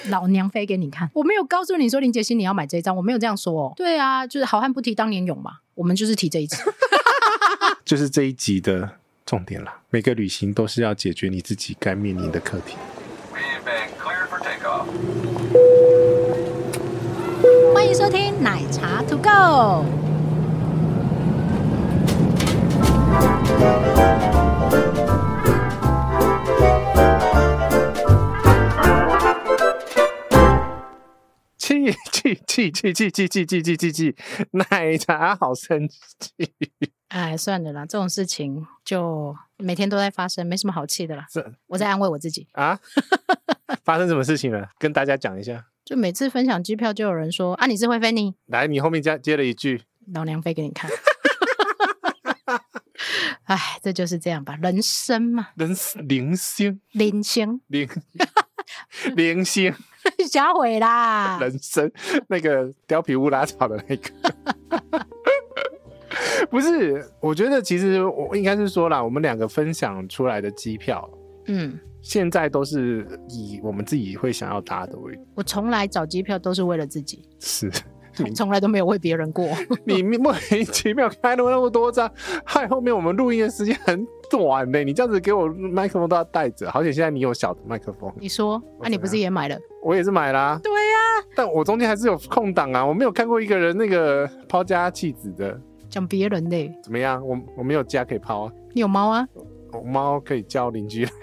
老娘飞给你看，我没有告诉你说林杰希你要买这一张，我没有这样说哦。对啊，就是好汉不提当年勇嘛，我们就是提这一集。 就是这一集的重点啦。每个旅行都是要解决你自己该面临的课题。 欢迎收听奶茶 To Go。 气，奶茶好生气。 哎，算了啦，这种事情就每天都在发生，没什么好气的啦。我在安慰我自己啊。发生什么事情了？跟大家讲一下。 就每次分享机票，就有人说啊，你是会飞你？ 来，你后面接了一句， 老娘飞给你看。哎，这就是这样吧，人生嘛。 零星， 瞎回啦。 人生那个貂皮乌拉草的那个。不是，我觉得其实我应该是说啦，我们两个分享出来的机票，现在都是以我们自己会想要搭的为主。 我从来找机票都是为了自己， 是从来都没有为别人过。 你莫名其妙开了那么多张，害后面我们录音的时间很短呢。你这样子给我麦克风都要带着，好险现在你有小的麦克风。 你说啊，你不是也买了？ 我也是买啦。 对呀， 但我中间还是有空档啊，我没有看过一个人那个抛家弃子的。 讲别人的怎么样？我没有家可以抛啊。 你有猫啊？ 我猫可以叫邻居来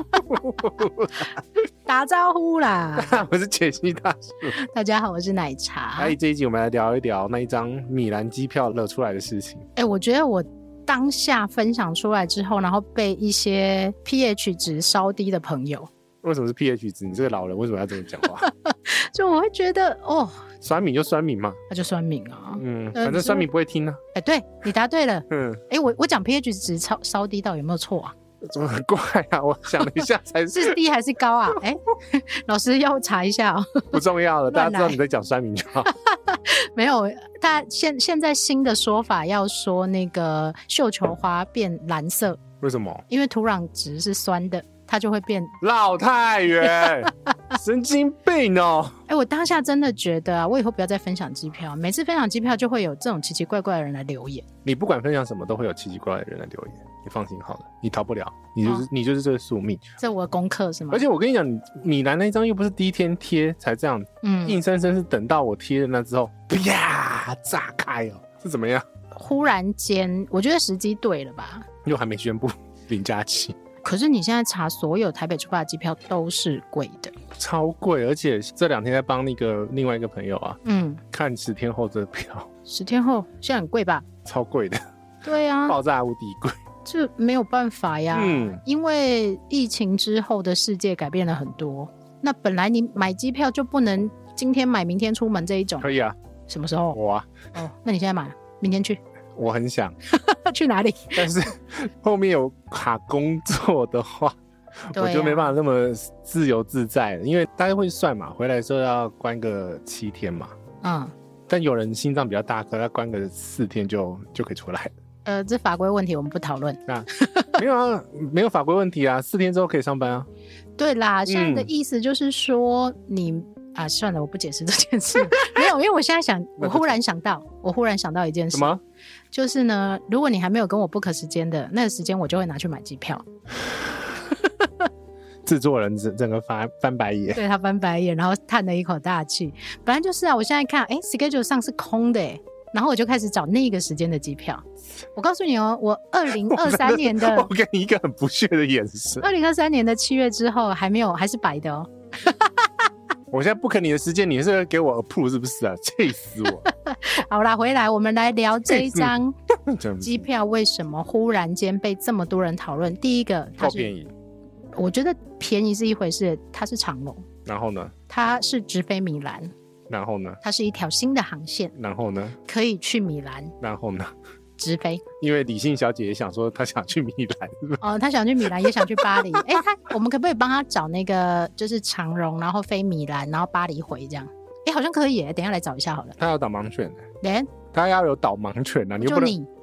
打招呼啦。 我是解析大叔。 大家好，我是奶茶。 这一集我们来聊一聊那一张米兰机票惹出来的事情。 我觉得我当下分享出来之后，然后被一些 pH 值稍低的朋友。 为什么是 pH 值？你这个老人为什么要这么讲话？ 就我会觉得酸民就酸民嘛， 那就酸民啊。 反正酸民不会听啊。 对，你答对了。我讲 pH 值稍低到有没有错啊？ 怎么很怪啊？我想了一下才是。 是低还是高啊？老师要查一下哦。 不重要了，大家知道你在讲酸民就好。 没有，大家现在新的说法要说那个绣球花变蓝色。 为什么？ 因为土壤值是酸的，它就会变。 老太原。神经病哦。 我当下真的觉得我以后不要再分享机票，每次分享机票就会有这种奇奇怪怪的人来留言。你不管分享什么都会有奇奇怪怪的人来留言，你放心好了，你逃不了，你就是这个宿命。 这我的功课是吗？ 而且我跟你讲，米兰那张又不是第一天贴才这样，硬生生是等到我贴的那之后，啪炸开哦，是怎么样？ 忽然间，我觉得时机对了吧？ 又还没宣布0加7。 可是你现在查所有台北出发的机票都是贵的， 超贵，而且这2天在帮另外一个朋友啊，看10天后的票。 10天后现在很贵吧？ 超贵的。对啊， 爆炸无敌贵。 这没有办法呀，因为疫情之后的世界改变了很多。那本来你买机票就不能今天买明天出门这一种。 可以啊。什么时候？ 我啊。 那你现在买，明天去？ 我很想。 去哪里？ 但是后面有卡工作的话，我就没办法那么自由自在了，因为大家会算嘛，回来的时候要关个7天嘛。但有人心脏比较大颗，他关个4天就可以出来了。 这法规问题我们不讨论。 没有啊，没有法规问题啊，4天之后可以上班啊。对啦，现在的意思就是说你算了，我不解释这件事。没有，因为我现在我忽然想到一件事。什么？就是呢，如果你还没有跟我 book 时间的，那个时间我就会拿去买机票。 制作人整个翻白眼。对， 他翻白眼，然后叹了一口大气。本来就是我现在看schedule 上是空的然后我就开始找那个时间的机票。我告诉你我2023年的我给你一个很不屑的眼神。 2023年的7月之后还是白的哦。 我现在book你的时间，你是给我 approve 是不是啊？气死我。 好啦，回来我们来聊这一张机票为什么忽然间被这么多人讨论。第一个，它是便宜。我觉得便宜是一回事，它是长荣。然后呢？它是直飞米兰。然后呢？它是一条新的航线。然后呢？可以去米兰。然后呢？直飞。因为李信小姐也想说她想去米兰。她想去米兰也想去巴黎。我们可不可以帮她找那个就是长荣，然后飞米兰，然后巴黎回这样？好像可以耶，等一下来找一下好了。她要导盲犬。她要有导盲犬啊，你又不能。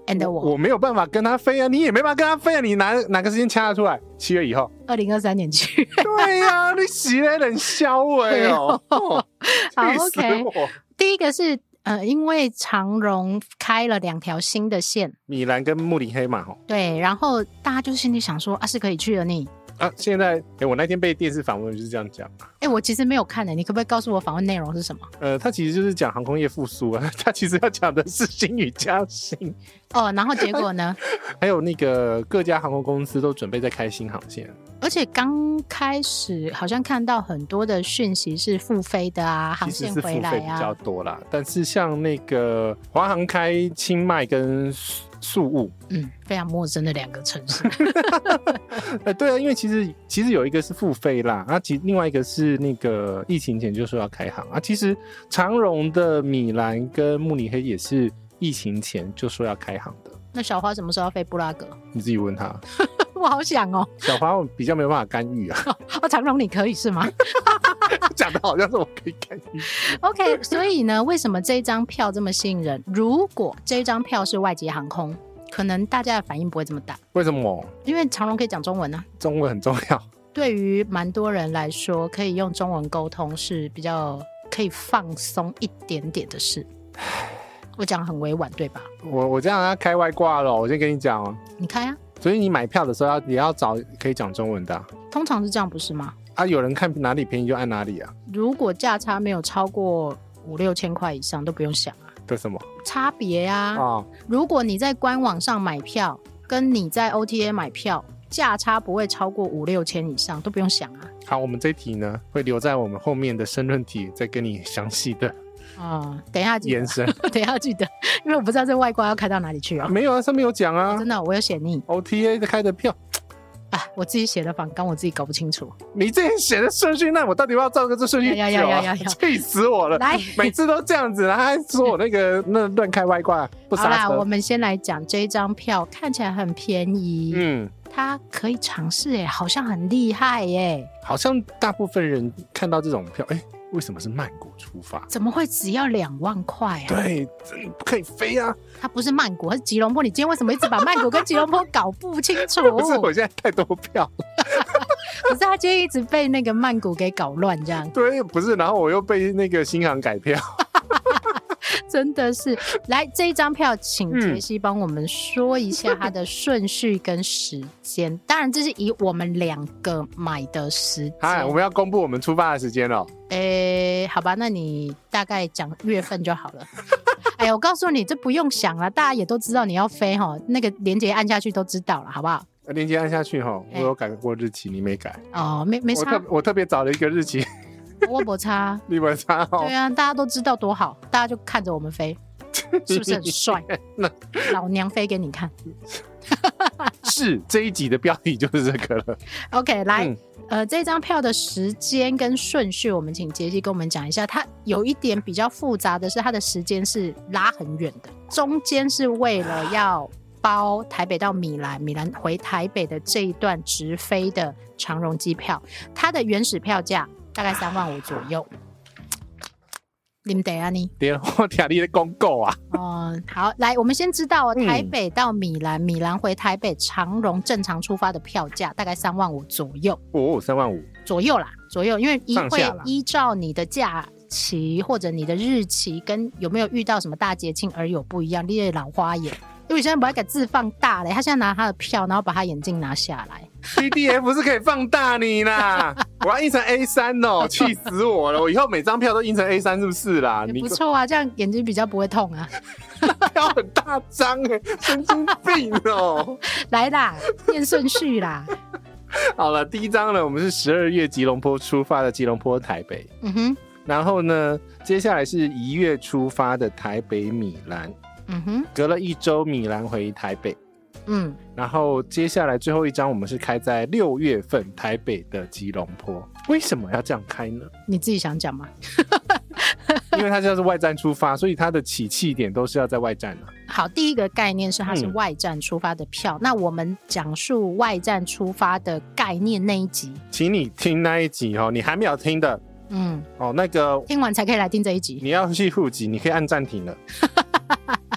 and 我没有办法跟他飞啊，你也没办法跟他飞啊，你哪个时间掐得出来？7月以后 ，2023年去。 对呀，你洗了很消哦。 好 ，OK。第一个是因为长荣开了2条新的线， 米兰跟慕尼黑嘛， 对，然后大家就心里想说啊，是可以去了你。 现在我那天被电视访问就是这样讲。 我其实没有看你可不可以告诉我访问内容是什么？ 他其实就是讲航空业复苏啊，他其实要讲的是星宇加薪。 然后结果呢？ 还有那个各家航空公司都准备在开新航线， 而且刚开始好像看到很多的讯息是复飞的啊，航线回来啊，其实是付费比较多啦。但是像那个华航开清迈跟宿务， 非常陌生的2个城市。 对啊，因为其实有一个是付费啦，另外一个是那个疫情前就说要开航啊。其实长荣的米兰跟慕尼黑也是疫情前就说要开航的。 那小花什么时候要飞布拉格？ 你自己问他。 我好想哦。 小花我比较没有办法干预啊。 长荣你可以是吗？ 讲的好像是我可以干预。 OK， 所以呢，为什么这张票这么吸引人？如果这张票是外籍航空，可能大家的反应不会这么大。 为什么？ 因为长荣可以讲中文啊。 中文很重要。 对于蛮多人来说，可以用中文沟通是比较可以放松一点点的事。我讲很委婉对吧？ 我这样要开外挂了，我先跟你讲哦。 你开啊。 所以你买票的时候也要找可以讲中文的。 通常是这样不是吗？ 有人看哪里便宜就按哪里啊。 如果价差没有超过5-6千块以上都不用想啊。 这什么差别啊？如果你在官网上买票跟你在 OTA 买票价差不会超过5-6千以上都不用想啊。 好，我们这题呢会留在我们后面的申论题再跟你详细的等一下记得延伸。等一下记得，因为我不知道这外挂要开到哪里去没有啊，上面有讲啊。 真的，我有写你 OTA 开的票我自己写的访纲我自己搞不清楚。 你自己写的顺序，那我到底要照个这顺序？ 要气死我了！来，每次都这样子，他还说我那乱开外挂不刹车。 好啦，我们先来讲这一张票，看起来很便宜。它可以尝试好像很厉害好像大部分人看到这种票为什么是曼谷出发？ 怎么会只要2万块啊？ 对，不可以飞啊！ 它不是曼谷，它是吉隆坡。你今天为什么一直把曼谷跟吉隆坡搞不清楚？ 不是，我现在太多票了。 可是他今天一直被那个曼谷给搞乱，这样。 对，不是，然后我又被那个新航改票。 真的是。来，这一张票请杰西帮我们说一下它的顺序跟时间。当然这是以我们2个买的时间。 我们要公布我们出发的时间了。 好吧，那你大概讲月份就好了。我告诉你，这不用想了，大家也都知道你要飞那个连结按下去都知道了，好不好？ 连结按下去我有改过日期，你没改没差。 我特别找了一个日期。 我没差。 你没差对啊，大家都知道多好，大家就看着我们飞，是不是很帅？老娘飞给你看。 是，这一集的标题就是这个了。 OK， 来，这张票的时间跟顺序，我们请杰西跟我们讲一下。它有一点比较复杂的是，它的时间是拉很远的，中间是为了要包台北到米兰，米兰回台北的这一段直飞的长荣机票，它的原始票价大概3万5左右。你们等啊你？ 我听你的公告啊。 好，来，我们先知道台北到米兰，米兰回台北，长荣正常出发的票价大概3万5左右。 3万5 左右啦，左右，因为会依照你的假期或者你的日期跟有没有遇到什么大节庆而有不一样。你的老花眼，因为我现在不要给字放大了，他现在拿他的票，然后把他眼镜拿下来。 PDF 是可以放大你啦，我要印成 A3 气死我了！我以后每张票都印成 A3 是不是啦？ 也不错啊，这样眼睛比较不会痛啊。 票很大张神经病来啦，念顺序啦。 好了，第一张呢，我们是12月吉隆坡出发的吉隆坡台北。然后呢，接下来是1月出发的台北米兰。隔了1周米兰回台北。然后接下来最后一张我们是开在6月份台北的吉隆坡。为什么要这样开呢？ 你自己想讲吗？ 因为它就是外站出发，所以它的起讫点都是要在外站的。 好，第一个概念是它是外站出发的票。那我们讲述外站出发的概念那一集， 请你听那一集你还没有听的那个听完才可以来听这一集。 你要去户籍，你可以按暂停了。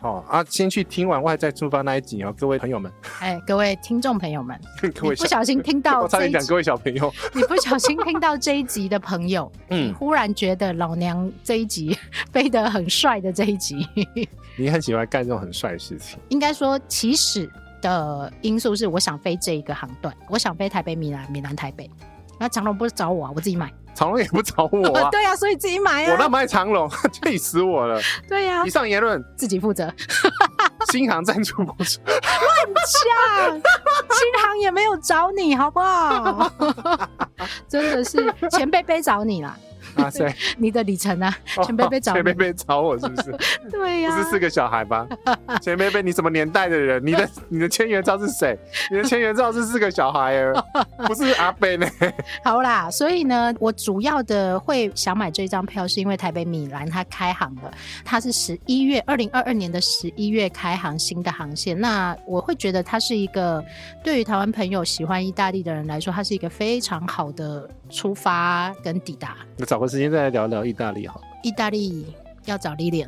先去听完外在出发那一集各位朋友们， 各位听众朋友们， 各位不小心听到我差点讲各位小朋友， 你不小心听到这一集的朋友，你忽然觉得老娘这一集飞得很帅的这一集， 你很喜欢干这种很帅的事情。 应该说起始的因素是我想飞这一个航段，我想飞台北米兰，米兰台北，那长荣不是找我啊，我自己买。 长荣也不找我啊。 对啊，所以自己买啊。 我那么爱长荣，气死我了。 对啊， 以上言论自己负责。 新航赞助播出。 乱讲，新航也没有找你，好不好？真的是钱贝贝找你啦。你的里程啊，钱贝贝找你， 钱贝贝找我是不是？ 对呀， 不是4个小孩吧？钱贝贝，你什么年代的人？你的签员照是谁？你的签员照是4个小孩不是阿贝呢？ 好啦，所以呢，我主要的会想买这张票，是因为台北米兰它开航了，它是2022年的11月开航新的航线。那我会觉得它是一个对于台湾朋友喜欢意大利的人来说，它是一个非常好的出发跟抵达。 找个时间再来聊聊意大利好了。 意大利要找Lilian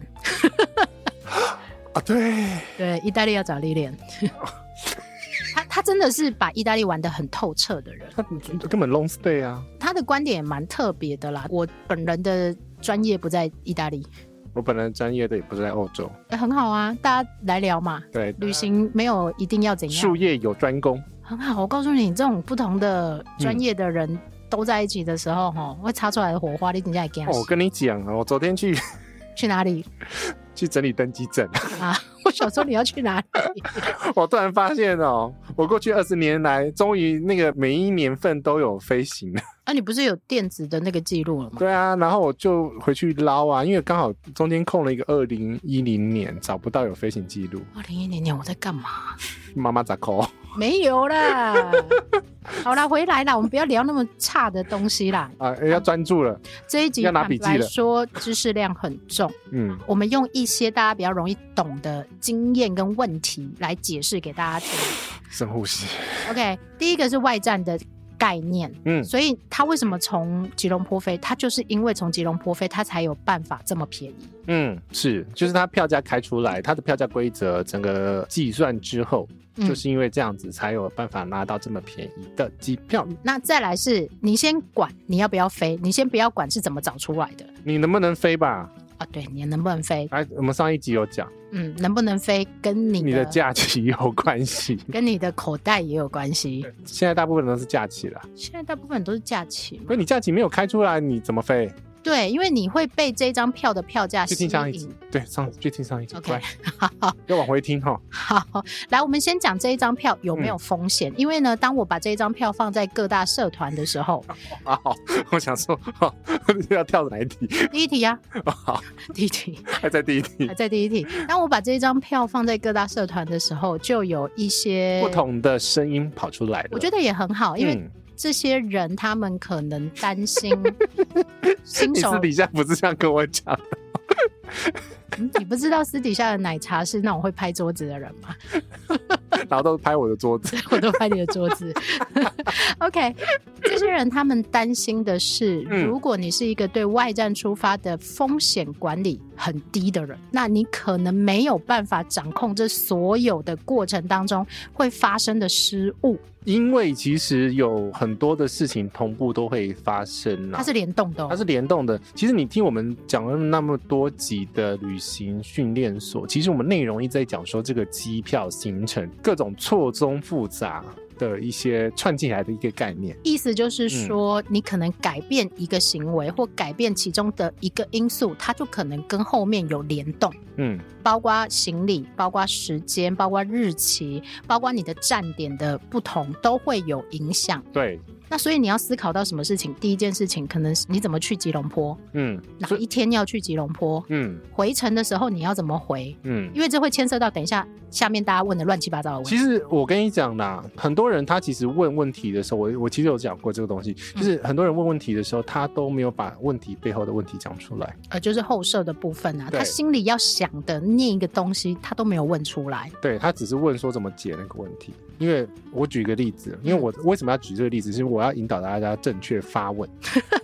对，意大利要找Lilian他真的是把意大利玩得很透彻的人， 他根本 long stay 啊。 他的观点也蛮特别的啦。我本人的专业不在意大利， 我本人专业的也不在欧洲， 很好啊，大家来聊嘛。 对， 旅行没有一定要怎样， 术业有专攻， 很好。我告诉你，这种不同的专业的人都在一起的时候，会擦出来的火花，你等一下也给他。 我跟你讲，我昨天去哪里？ 去整理登机证啊！我想说你要去哪里？ 我突然发现我过去20年来，终于那个每一年份都有飞行了。 你不是有电子的那个记录了吗？ 对啊，然后我就回去捞啊，因为刚好中间空了一个2010年，找不到有飞行记录。 2010年我在干嘛？ 妈妈咋扣？ 没有啦。好啦，回来啦，我们不要聊那么差的东西啦。 要专注了。 这一集坦白说知识量很重。我们用一些大家比较容易懂的经验跟问题来解释给大家听。 深呼吸。 OK， 第一个是外站的概念。所以他为什么从吉隆坡飞？他就是因为从吉隆坡飞，他才有办法这么便宜。 是，就是他票价开出来，他的票价规则整个计算之后，就是因为这样子才有办法拿到这么便宜的机票。那再来是你先管你要不要飞，你先不要管是怎么找出来的， 你能不能飞吧。 对，你能不能飞？ 我们上一集有讲， 能不能飞跟你的假期有关系， 跟你的口袋也有关系。 现在大部分都是假期了， 现在大部分都是假期。 可你假期没有开出来，你怎么飞？ 对，因为你会被这张票的票价吸引。 去听上一集，对，去听上一集。 OK， 好，要往回听哈。 好，来，我们先讲这一张票有没有风险？因为呢，当我把这一张票放在各大社团的时候， 好，我想说，要跳哪一题？ 第一题啊。 好， 第一题还在第一题， 还在第一题。当我把这一张票放在各大社团的时候，就有一些不同的声音跑出来了。 我觉得也很好，因为这些人他们可能担心新手。 你私底下不是这样跟我讲的？ 你不知道私底下的奶茶是那种会拍桌子的人吗？ 然后都拍我的桌子。 我都拍你的桌子。OK， 这些人他们担心的是，如果你是一个对外站出发的风险管理很低的人，那你可能没有办法掌控这所有的过程当中会发生的失误。 因为其实有很多的事情同步都会发生它是联动的。 它是联动的。其实你听我们讲了那么多集的旅行训练所，其实我们内容一直在讲说这个机票行程各种错综复杂的一些串进来的一个概念。 意思就是说，你可能改变一个行为或改变其中的一个因素，它就可能跟后面有联动。包括行李，包括时间，包括日期，包括你的站点的不同都会有影响。 对， 那所以你要思考到什么事情？第一件事情可能是你怎么去吉隆坡，哪一天要去吉隆坡，回程的时候你要怎么回，因为这会牵涉到等一下下面大家问的乱七八糟的问题。 其实我跟你讲啦，很多人他其实问问题的时候，我其实有讲过这个东西，就是很多人问问题的时候，他都没有把问题背后的问题讲出来， 就是后设的部分啊，他心里要想的念一个东西，他都没有问出来。 对，他只是问说怎么解那个问题。因为我举个例子，因为我为什么要举这个例子，是我要引导大家正确发问。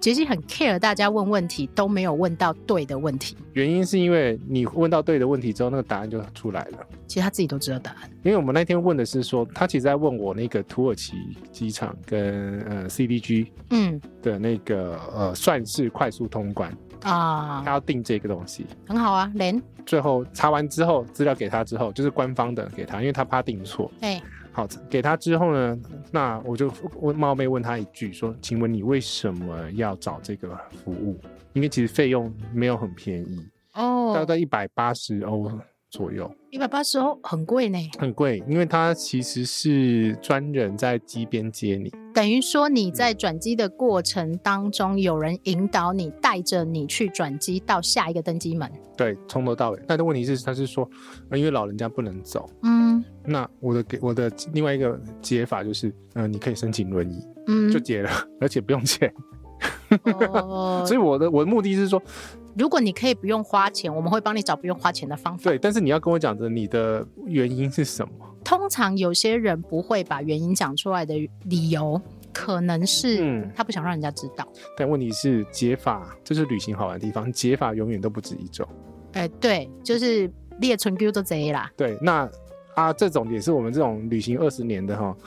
杰西很 care 大家问问题都没有问到对的问题， 原因是因为你问到对的问题之后，那个答案就出来了。 其实他自己都知道答案， 因为我们那天问的是说，他其实在问我那个土耳其机场跟CDG 的那个算是快速通关啊，他要订这个东西， 很好啊。 最后查完之后，资料给他之后，就是官方的给他，因为他怕订错。好，给他之后呢，那我就冒昧问他一句说，请问你为什么要找这个服务？因为其实费用没有很便宜哦，大概180欧左右。 180欧很贵呢， 很贵，因为它其实是专人在机边接你， 等于说你在转机的过程当中，有人引导你，带着你去转机到下一个登机门。对， 从头到尾。但是问题是，他是说，因为老人家不能走，那我的另外一个解法就是，你可以申请轮椅，就解了，而且不用钱。所以我的目的是说， 如果你可以不用花钱，我们会帮你找不用花钱的方法。 对，但是你要跟我讲的你的原因是什么？ 通常有些人不会把原因讲出来的理由，可能是他不想让人家知道。 但问题是解法，这是旅行好玩的地方，解法永远都不止一种。 对，就是列存 Q 都贼啦。 对，那这种也是我们这种旅行20年的哈。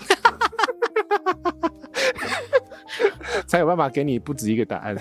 才有办法给你不止一个答案。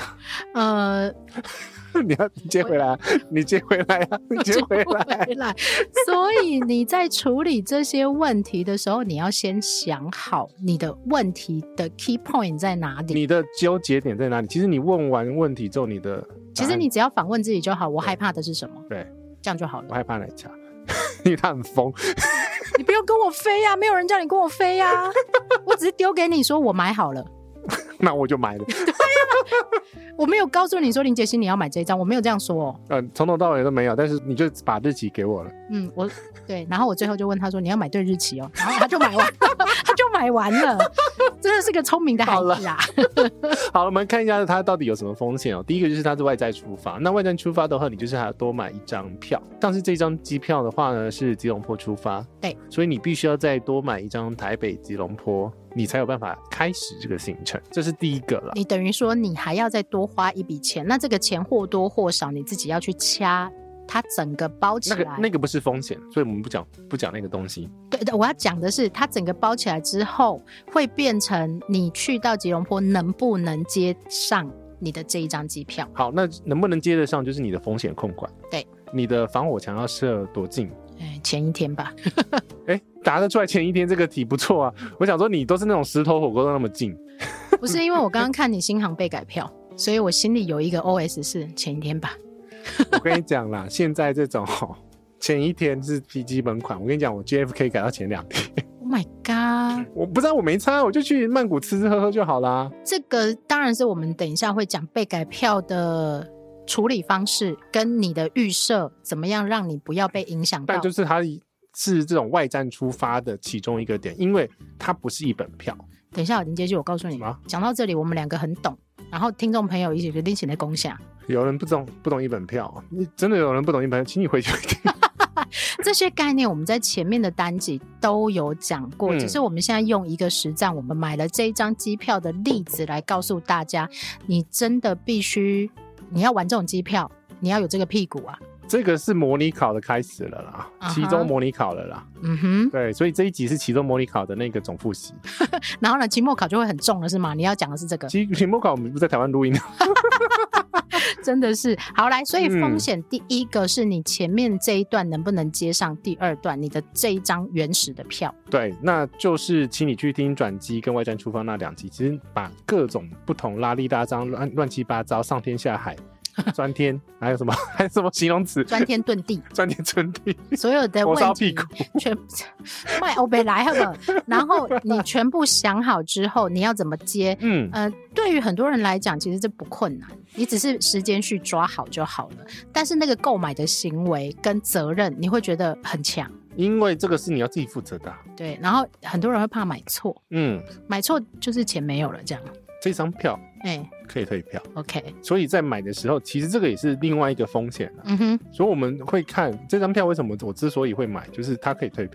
你要接回来，你接回来啊，你接回来。 所以你在处理这些问题的时候，你要先想好你的问题的 key point 在哪里， 你的纠结点在哪里。其实你问完问题之后， 其实你只要反问自己就好，我害怕的是什么？ 对， 这样就好了。 我害怕奶茶，因为他很疯。 你不用跟我飞啊，没有人叫你跟我飞啊，我只是丢给你说我买好了。 那我就买了。 对啊，我没有告诉你说林杰西你要买这一张，我没有这样说从头到尾都没有，但是你就把日期给我了。 对，然后我最后就问他说你要买对日期哦，然后他就买完了。他就买完了，真的是个聪明的孩子啊。 好了，我们看一下它到底有什么风险哦。第一个就是它是外站出发，那外站出发的话，你就是还要多买一张票。但是这张机票的话呢，是吉隆坡出发， 对， 所以你必须要再多买一张台北吉隆坡，你才有办法开始这个行程，这是第一个了。 你等于说你还要再多花一笔钱，那这个钱或多或少你自己要去掐它整个包起来。 那个不是风险，所以我们不讲那个东西。 对，我要讲的是它整个包起来之后会变成你去到吉隆坡能不能接上你的这一张机票。 好，那能不能接得上就是你的风险控管。 对， 你的防火墙要设多近？ 前一天吧。 答得出来前一天这个题不错啊。我想说你都是那种石头火锅都那么近。 不是，因为我刚刚看你新航被改票，所以我心里有一个 OS 是前一天吧。 我跟你讲啦，现在这种前一天是基本款，我跟你讲，我 JFK 改到前2天。 Oh my god！ 我不知道，我没差，我就去曼谷吃吃喝喝就好啦。这个当然是我们等一下会讲被改票的处理方式，跟你的预设怎么样让你不要被影响到。 但就是它是这种外站出发的其中一个点，因为它不是一本票。 等一下，林杰基，我告诉你，讲到这里我们2个很懂，然后听众朋友一起一起来共享。 有人不懂一本票，真的有人不懂一本票，请你回去听。 这些概念我们在前面的单集都有讲过，只是我们现在用一个实战，我们买了这一张机票的例子来告诉大家，你真的必须，你要玩这种机票，你要有这个屁股啊。 这个是模拟考的开始了啦，期中模拟考了啦。对，所以这一集是期中模拟考的那个总复习。 然后呢，期末考就会很重了是吗？你要讲的是这个。 期末考我们不在台湾录音。 真的是好来，所以风险第一个是你前面这一段能不能接上第2段你的这一张原始的票。 对，那就是请你去听转机跟外站出发那2集，其实把各种不同拉力大张乱七八糟上天下海钻天还有什么形容词， 钻天遁地钻天遁地， 所有的问题火烧屁股全卖欧北来好了。然后你全部想好之后你要怎么接，对于很多人来讲其实这不困难，你只是时间去抓好就好了，但是那个购买的行为跟责任你会觉得很强， 因为这个是你要自己负责的。 对，然后很多人会怕买错，买错就是钱没有了这样。 这张票可以退票 OK， 所以在买的时候其实这个也是另外一个风险所以我们会看这张票为什么我之所以会买，就是它可以退票，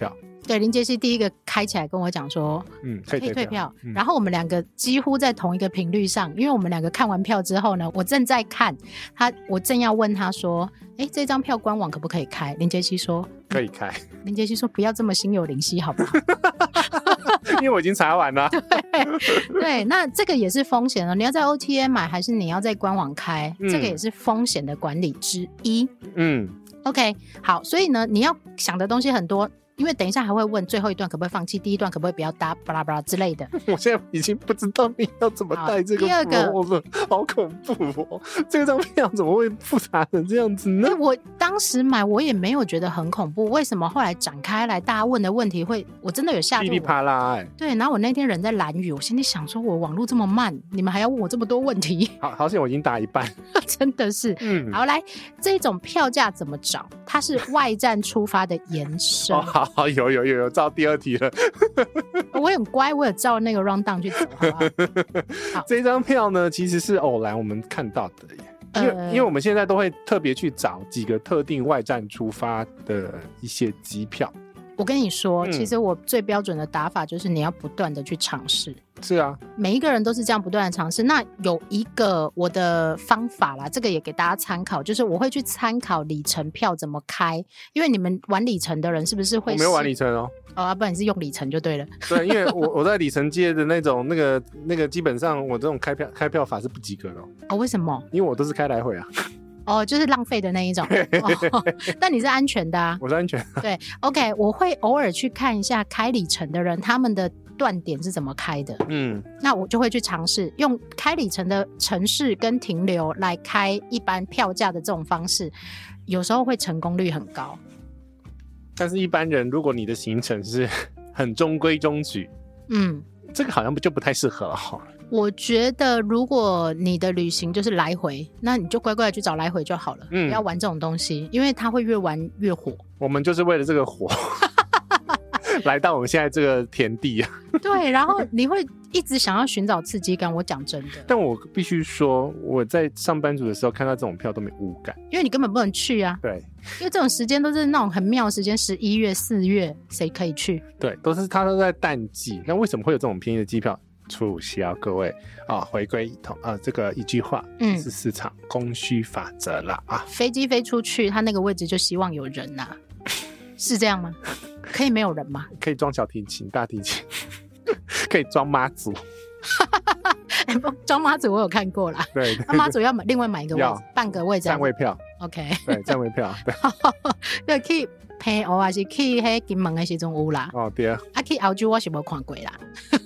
对，林杰西第一个开起来跟我讲说可以退票，然后我们两个几乎在同一个频率上，因为我们两个看完票之后呢，我正在看我正要问他说这张票官网可不可以开，林杰西说可以开， 林杰西说不要这么心有灵犀好不好因为我已经查完了对，那这个也是风险了，你要在 OTA 买还是你要在官网开，这个也是风险的管理之一。OK， 好，所以呢你要想的东西很多，因为等一下还会问最后一段可不可以放弃，第一段可不可以不要搭巴拉巴拉之类的。 我现在已经不知道你要怎么带这个flow了，好恐怖哦！这张票怎么会复杂成这样子呢？ 我当时买我也没有觉得很恐怖，为什么后来展开来大家问的问题我真的有吓住我， 噼里啪啦对，然后我那天人在兰屿，我心里想说我网路这么慢，你们还要问我这么多问题。 好险我已经打一半真的是好，来，这种票价怎么找，它是外站出发的延伸好，有照第二题了我很乖，我有照那个 round down 去走好不好这张票呢其实是偶然我们看到的耶，因为我们现在都会特别去找几个特定外站出发的一些机票。 我跟你说其实我最标准的打法就是你要不断的去尝试。 是啊， 每一个人都是这样不断的尝试。那有一个我的方法啦，这个也给大家参考，就是我会去参考里程票怎么开，因为你们玩里程的人是不是会？ 我没有玩里程哦， 不然你是用里程就对了。 对，因为我在里程界的那种那个基本上我这种开票法是不及格的为什么？ 因为我都是开来回就是浪费的那一种但你是安全的啊。 我是安全的。 对 OK， 我会偶尔去看一下开里程的人他们的断点是怎么开的。那我就会去尝试用开里程的城市跟停留来开一般票价的这种方式，有时候会成功率很高。 但是一般人如果你的行程是很中规中矩这个好像就不太适合了我觉得如果你的旅行就是来回，那你就乖乖的去找来回就好了，不要玩这种东西，因为它会越玩越火。 我们就是为了这个火来到我们现在这个田地对，然后你会一直想要寻找刺激感，我讲真的。 但我必须说我在上班族的时候看到这种票都没无感， 因为你根本不能去啊。 对， 因为这种时间都是那种很妙的时间，11月4月谁可以去？ 对，它都在淡季。那为什么会有这种便宜的机票促销？各位回归这个一句话是市场供需法则啦飞机飞出去它那个位置就希望有人啊是这样吗？可以没有人吗？ 可以装小提琴大提琴可以装妈祖装妈祖我有看过啦。 对， 妈祖要另外买一个位置，半个位置站位票。 OK， 对，站位票对去澎湖还是去那金门的时候有啦。 对啊， 去澳洲我是没看过啦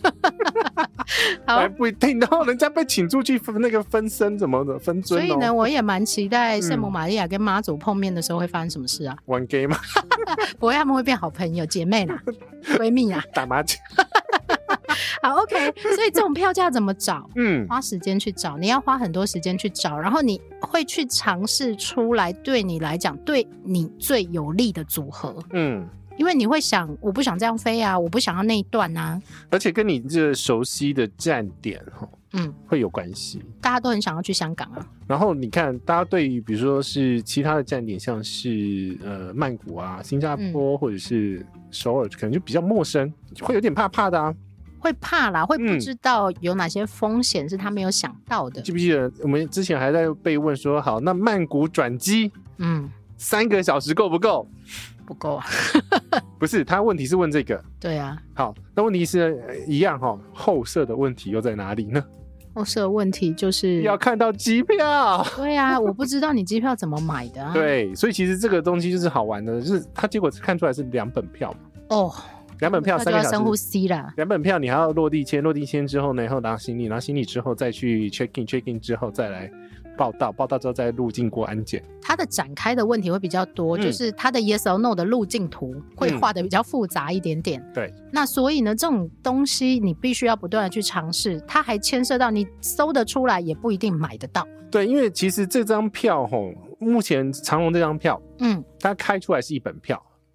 还不一定，然后人家被请出去那个分身怎么的分尊所以呢我也蛮期待圣母玛利亚跟妈祖碰面的时候会发生什么事啊。 玩 game 吗？ 不会，他们会变好朋友姐妹啦闺蜜啦打麻将好 OK， 所以这种票价怎么找？花时间去找，你要花很多时间去找，然后你会去尝试出来对你来讲对你最有利的组合。因为你会想我不想这样飞啊，我不想要那一段啊， 而且跟你这熟悉的站点会有关系。 大家都很想要去香港啊， 然后你看大家对于比如说是其他的站点像是曼谷啊新加坡或者是首尔可能就比较陌生，会有点怕怕的会怕啦，会不知道有哪些风险是他没有想到的。 记不记得我们之前还在被问说好那曼谷转机3个小时够不够？ 不够啊不是，他问题是问这个。 对啊， 好，那问题是一样后设的问题又在哪里呢？ 后设的问题就是要看到机票。 对啊，我不知道你机票怎么买的对，所以其实这个东西就是好玩的，就是他结果看出来是2本票嘛。2本票3个小时， 深呼吸啦。 2本票你还要落地签之后呢，然后拿行李之后再去 check in 之后再来报到之后再入境过安检。它的展开的问题会比较多，就是它的 yes or no 的路径图会画的比较复杂一点点。 对， 那所以呢这种东西你必须要不断的去尝试，它还牵涉到你搜得出来也不一定买得到。 对，因为其实这张票目前长荣这张票它开出来是1本票，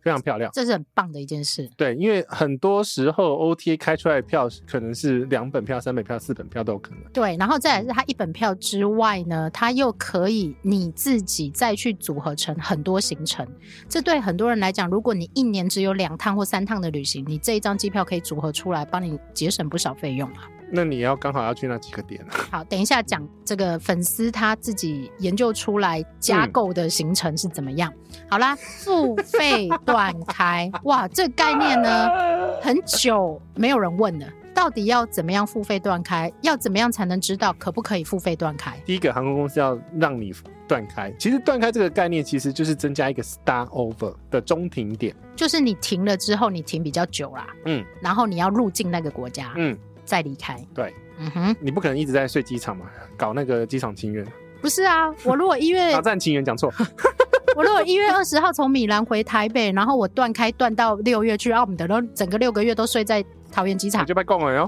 非常漂亮， 这是很棒的一件事。 对，因为很多时候 OTA 开出来的票可能是2本票、3本票、4本票都有可能。 对，然后再来是它1本票之外呢，它又可以你自己再去组合成很多行程。这对很多人来讲，如果你1年只有2趟或3趟的旅行，你这一张机票可以组合出来帮你节省不少费用啊。 那你要刚好要去那几个点啊。 好，等一下讲这个粉丝他自己研究出来加购的行程是怎么样。好啦，付费断开，哇，这个概念呢很久没有人问了。到底要怎么样付费断开？要怎么样才能知道可不可以付费断开？ 第一个，航空公司要让你断开。其实断开这个概念其实就是增加一个 start over 的中停点， 就是你停了之后你停比较久啦，然后你要入境那个国家，再离开。 对，你不可能一直在睡机场嘛，搞那个机场情缘。 不是啊，我如果1月挑战情缘讲错。 我如果1月20号从米兰回台北，然后我断开断到6月去，然后我们整个6个月都睡在桃园机场， 你就被供了哟。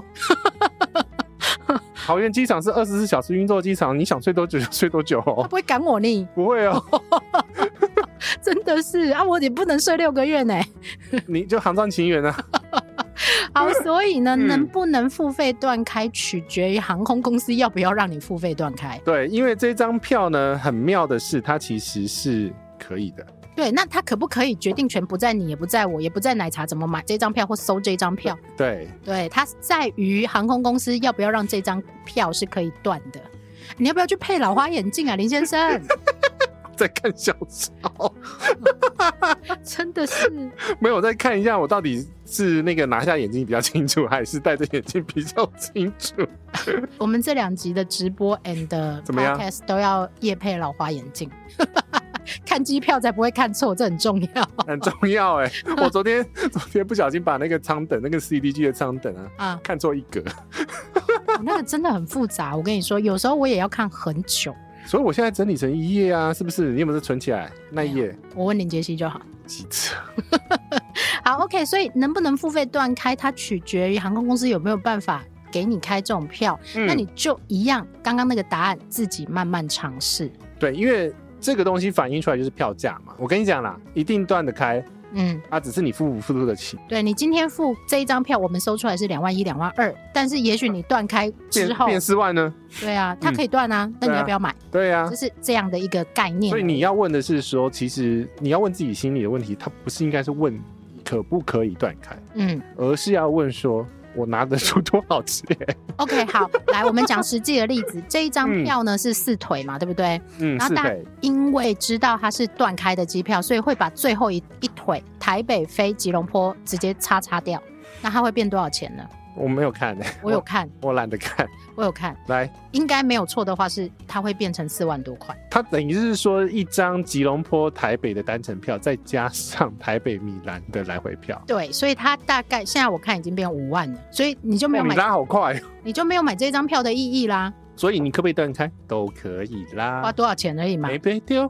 桃园机场是24小时运作机场，你想睡多久就睡多久哦。 他不会赶我呢？ 不会哦。 真的是啊，我也不能睡6个月呢。 你就航站情缘啊。 好，所以呢，能不能付费断开取决于航空公司要不要让你付费断开。 对，因为这张票呢，很妙的是它其实是可以的。 对，那它可不可以决定权不在你，也不在我，也不在奶茶怎么买这张票或收这张票。 对， 它在于航空公司要不要让这张票是可以断的。你要不要去配老花眼镜啊，林先生？ 再看小抄。 真的是没有，再看一下我到底是那个拿下眼镜比较清楚，还是戴着眼镜比较清楚。 我们这2集的直播 and podcast 都要业配老花眼镜。看机票才不会看错，这很重要。 很重要哎！我昨天不小心把那个舱等，那个 CDG 的舱等看错1格。 那个真的很复杂，我跟你说，有时候我也要看很久。 所以我现在整理成1页啊，是不是？你有没有存起来那1页？ 我问林杰西就好。 机车。 好 ，OK， 所以能不能付费断开，它取决于航空公司有没有办法给你开这种票。那你就一样，刚刚那个答案自己慢慢尝试。对， 因为这个东西反映出来就是票价嘛。我跟你讲啦，一定断得开。只是你付不付得起。对， 你今天付这一张票，我们收出来是21000、22000，但是也许你断开之后变4万呢？ 对啊，它可以断啊，那你要不要买？ 对啊， 就是这样的一个概念。 所以你要问的是说，其实你要问自己心里的问题，它不是应该是问可不可以断开，而是要问说，我拿得出多少钱 ？OK， 好，来，我们讲实际的例子。这一张票呢是4腿嘛，对不对？然后大家因为知道它是断开的机票，所以会把最后一腿台北飞吉隆坡直接擦掉。那它会变多少钱呢？ 我没有看我有看， 我懒得看。 我有看， 来， 应该没有错的话是它会变成4万多块。 它等于是说一张吉隆坡台北的单程票，再加上台北米兰的来回票。 对，所以它大概现在我看已经变5万了，所以你就没有买。 你拉好快， 你就没有买这张票的意义啦。 所以你可不可以断开？都可以啦， 花多少钱而已嘛， 没被丢。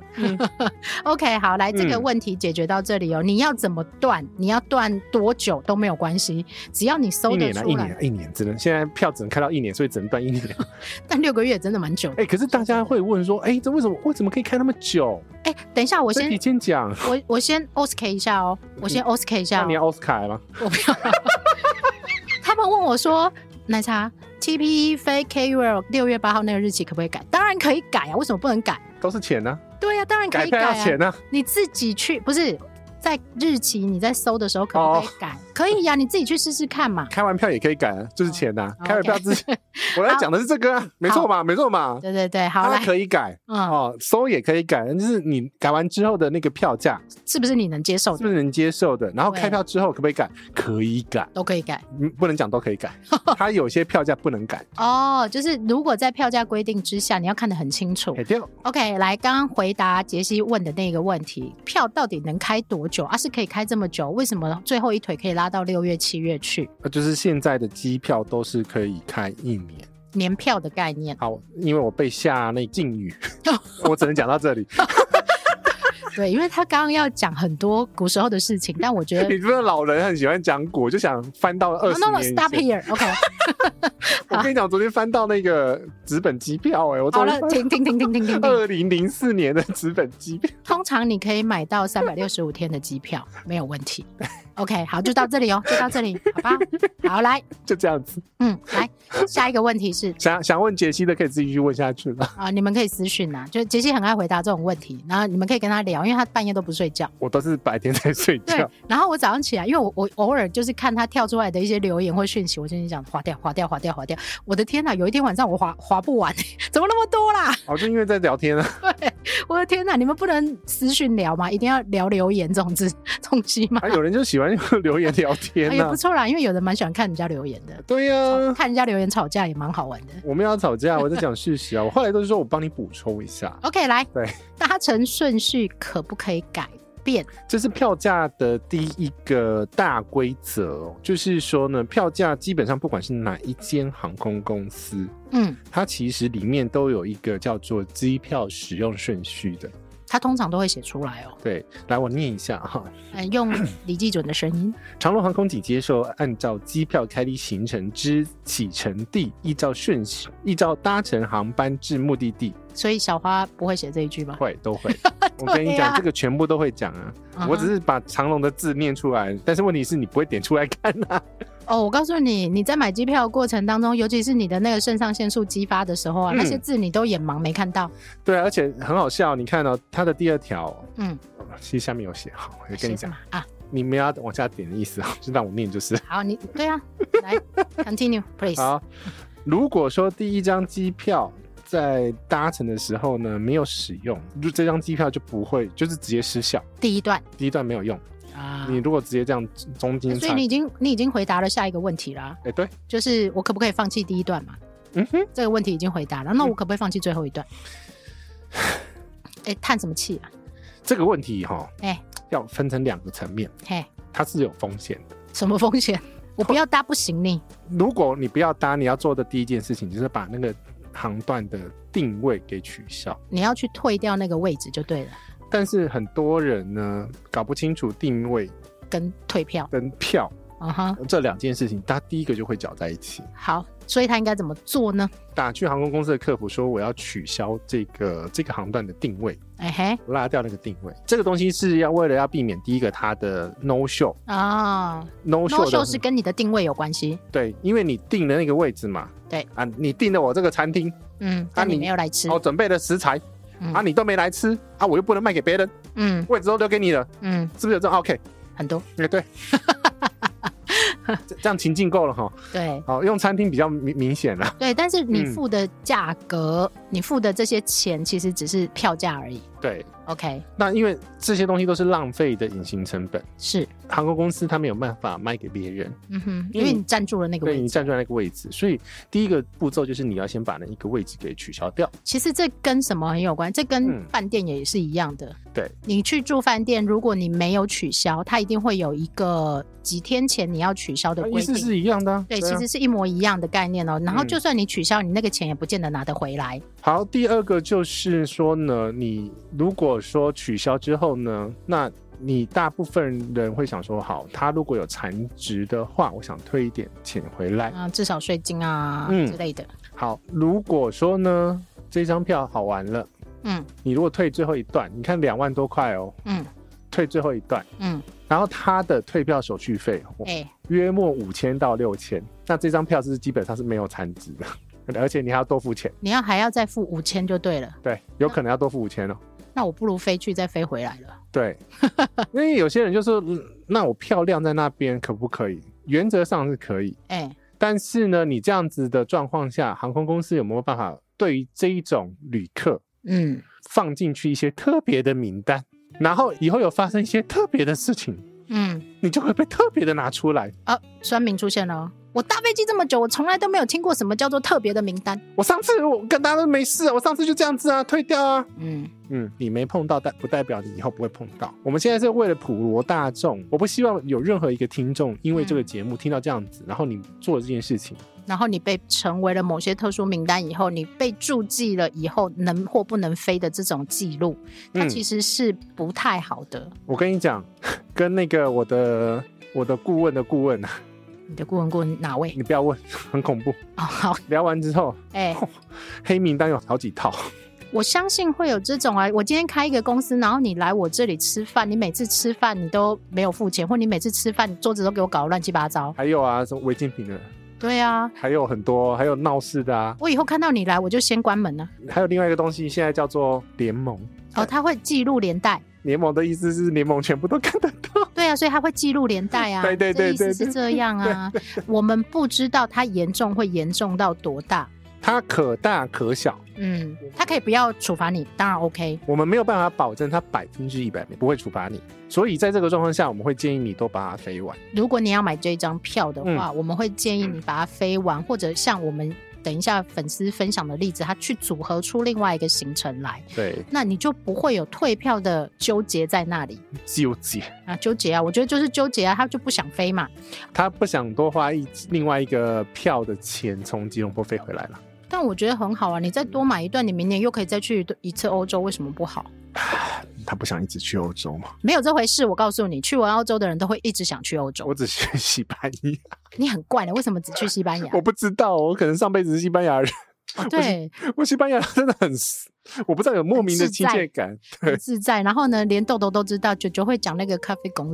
OK， 好，来，这个问题解决到这里哦。你要怎么断？你要断多久都没有关系，只要你搜得出来。 一年，只能现在票只能开到1年，所以只能断1年。 但6个月真的蛮久。 可是大家会问说，这为什么可以开那么久？ 等一下，我先讲， 我先 Oscar 一下哦，我先 Oscar 一下。 那你要 Oscar 吗？ 我不要。他们问我说，奶茶 TPE 飞 KUL 6月8号那个日期可不可以改？当然可以改啊，为什么不能改？ 都是钱啊。 对啊，当然可以改啊。 改票要钱啊。你自己去，不是在日期你在搜的时候可不可以改？可以呀，你自己去试试看嘛。 开完票也可以改啊，就是钱啊。开完票之前，我要讲的是这个啊，没错嘛，没错嘛。 对，好， 它可以改，收也可以改，就是你改完之后的那个票价是不是你能接受的？ 是不是能接受的？然后开票之后可不可以改？可以改， 都可以改， 不能讲都可以改。它有些票价不能改。 就是如果在票价规定之下，你要看得很清楚。OK， 来，刚刚回答杰西问的那个问题，票到底能开多久啊？是可以开这么久，为什么最后一腿可以拉到6月7月去？ 就是现在的机票都是可以开1年。 年票的概念。 好，因为我被下那禁语，我只能讲到这里。 对，因为他刚刚要讲很多古时候的事情，但我觉得你不是老人很喜欢讲古，就想翻到20年前。 No, stop here. OK， 我跟你讲，昨天翻到那个纸本机票，我好了，停 ，2004年的纸本机票， 通常你可以买到365天的机票，没有问题。OK， 好，就到这里哦，就到这里，好吧？好，来， 就这样子。 来，下一个问题是， 想问杰西的可以自己去问下去了啊，你们可以私讯啊，就杰西很爱回答这种问题，然后你们可以跟他聊，因为他半夜都不睡觉， 我都是白天在睡觉。 对，然后我早上起来，因为我偶尔就是看他跳出来的一些留言或讯息，我就想划掉。我的天哪，有一天晚上我划不完，怎么那么多啦？ 就因为在聊天啊。 对，我的天哪，你们不能私讯聊吗？一定要聊留言这种东西吗？ 有人就喜欢用留言聊天也不错啦，因为有人蛮喜欢看人家留言的。 对啊， 看人家留言吵架也蛮好玩的。 我们要吵架，我在讲事实啊。我后来都是说我帮你补充一下。 OK， 来， 对， 搭乘顺序可不可以改变？ 这是票价的第一个大规则就是说呢，票价基本上不管是哪一间航空公司，它其实里面都有一个叫做机票使用顺序的。 他通常都会写出来哦。 对，来我念一下哈。 用李济准的声音。 长荣航空仅接受按照机票开立行程之启程地，依照搭乘航班至目的地。 所以小花不会写这一句吗？ 会，都会。我跟你讲，这个全部都会讲啊。我只是把长荣的字念出来，但是问题是你不会点出来看啊。 我告诉你，你在买机票的过程当中，尤其是你的那个肾上腺素激发的时候啊，那些字你都眼盲没看到。对， 而且很好笑，你看它的第二条，其实下面有写好，我跟你讲啊，你没有要往下点的意思就让我念就是。 好，你对啊，来 continue please。 好，如果说第一张机票在搭乘的时候呢没有使用，这张机票就不会，就是直接失效。第一段没有用。你如果直接这样中间所以你已经回答了下一个问题啦。 对， 就是我可不可以放弃第一段嘛？这个问题已经回答了。那我可不可以放弃最后一段？叹什么气啊？ 这个问题要分成2个层面。它是有风险的。什么风险？我不要搭不行你。 如果你不要搭，你要做的第一件事情就是把那个航段的定位给取消。你要去退掉那个位置就对了。 但是很多人呢搞不清楚定位跟退票跟票这2件事情，他第一个就会搅在一起。 好，所以他应该怎么做呢？ 打去航空公司的客服说我要取消这个航段的定位，拉掉那个定位。这个东西是为了要避免第一个它的 no show no show 是跟你的定位有关系。 对，因为你定了那个位置嘛。 对你定了我这个餐厅， 但你没有来吃， 准备的食材你都没来吃我又不能卖给别人，位置都留给你了，是不是有这种 OK？ 很多， 对这样情境够了哈。 对， 用餐厅比较明显了。 对，但是你付的价格，你付的这些钱其实只是票价而已。 对 ，OK。 那因为这些东西都是浪费的隐形成本， 是航空公司它没有办法卖给别人， 因为你占住了那个位置。 对，你占住了那个位置，所以第一个步骤就是你要先把那一个位置给取消掉。 其实这跟什么很有关？这跟饭店也是一样的。 对， 你去住饭店，如果你没有取消，它一定会有一个几天前你要取消的规定， 意思是一样的。 对，其实是一模一样的概念然后就算你取消，你那个钱也不见得拿得回来。 好，第二个就是说呢，你如果说取消之后呢，那你大部分人会想说，好，他如果有残值的话，我想退一点钱回来至少税金之类的。 好，如果说呢这张票好玩了，你如果退最后一段，你看2万多块退最后一段，然后他的退票手续费约莫5000到6000，那这张票是基本上是没有残值的，而且你还要多付钱， 你还要再付5000就对了。 对，有可能要多付5000 那我不如飞去再飞回来了。 对，因为有些人就说，那我票晾在那边可不可以？原则上是可以，但是呢，你这样子的状况下，航空公司有没有办法对于这一种旅客，放进去一些特别的名单，然后以后有发生一些特别的事情，你就会被特别的拿出来酸民出现了。我搭飞机这么久，我从来都没有听过什么叫做特别的名单。 我上次我跟大家都没事我上次就这样子退掉你没碰到不代表你以后不会碰到。我们现在是为了普罗大众，我不希望有任何一个听众因为这个节目听到这样子，然后你做这件事情， 然后你被成为了某些特殊名单以后，你被注记了以后能或不能飞的这种记录，它其实是不太好的。 我跟你讲，跟那个我的顾问的顾问你的顾问哪位？ 你不要问，很恐怖。 好， 聊完之后，黑名单有好几套。 我相信会有这种啊，我今天开一个公司，然后你来我这里吃饭，你每次吃饭你都没有付钱，或你每次吃饭桌子都给我搞得乱七八糟。还有啊，什么违禁品的。 对啊， 还有很多，还有闹事的啊。 我以后看到你来我就先关门了。 还有另外一个东西现在叫做联盟。 它会记录连带。 联盟的意思是联盟全部都看得到。 对啊，所以它会记录连带啊。 对， 意思是这样啊。我们不知道它严重会严重到多大。 它可大可小。 它可以不要处罚你，当然 OK。 我们没有办法保证它100%不会处罚你，所以在这个状况下，我们会建议你都把它飞完。 如果你要买这张票的话，我们会建议你把它飞完，或者像我们等一下粉丝分享的例子，他去组合出另外一个行程来。 对， 那你就不会有退票的纠结在那里。 纠结啊， 我觉得就是纠结啊，他就不想飞嘛， 他不想多花另外一个票的钱从吉隆坡飞回来了。 但我觉得很好啊，你再多买一段，你明年又可以再去一次欧洲，为什么不好？ 他不想一直去欧洲吗？ 没有这回事，我告诉你，去完欧洲的人都会一直想去欧洲。 我只去西班牙。 你很怪的，为什么只去西班牙？ 我不知道，我可能上辈子是西班牙人。 对， 我西班牙真的很，我不知道有莫名的亲切感， 很自在。然后呢，连豆豆都知道，九九会讲那个咖啡con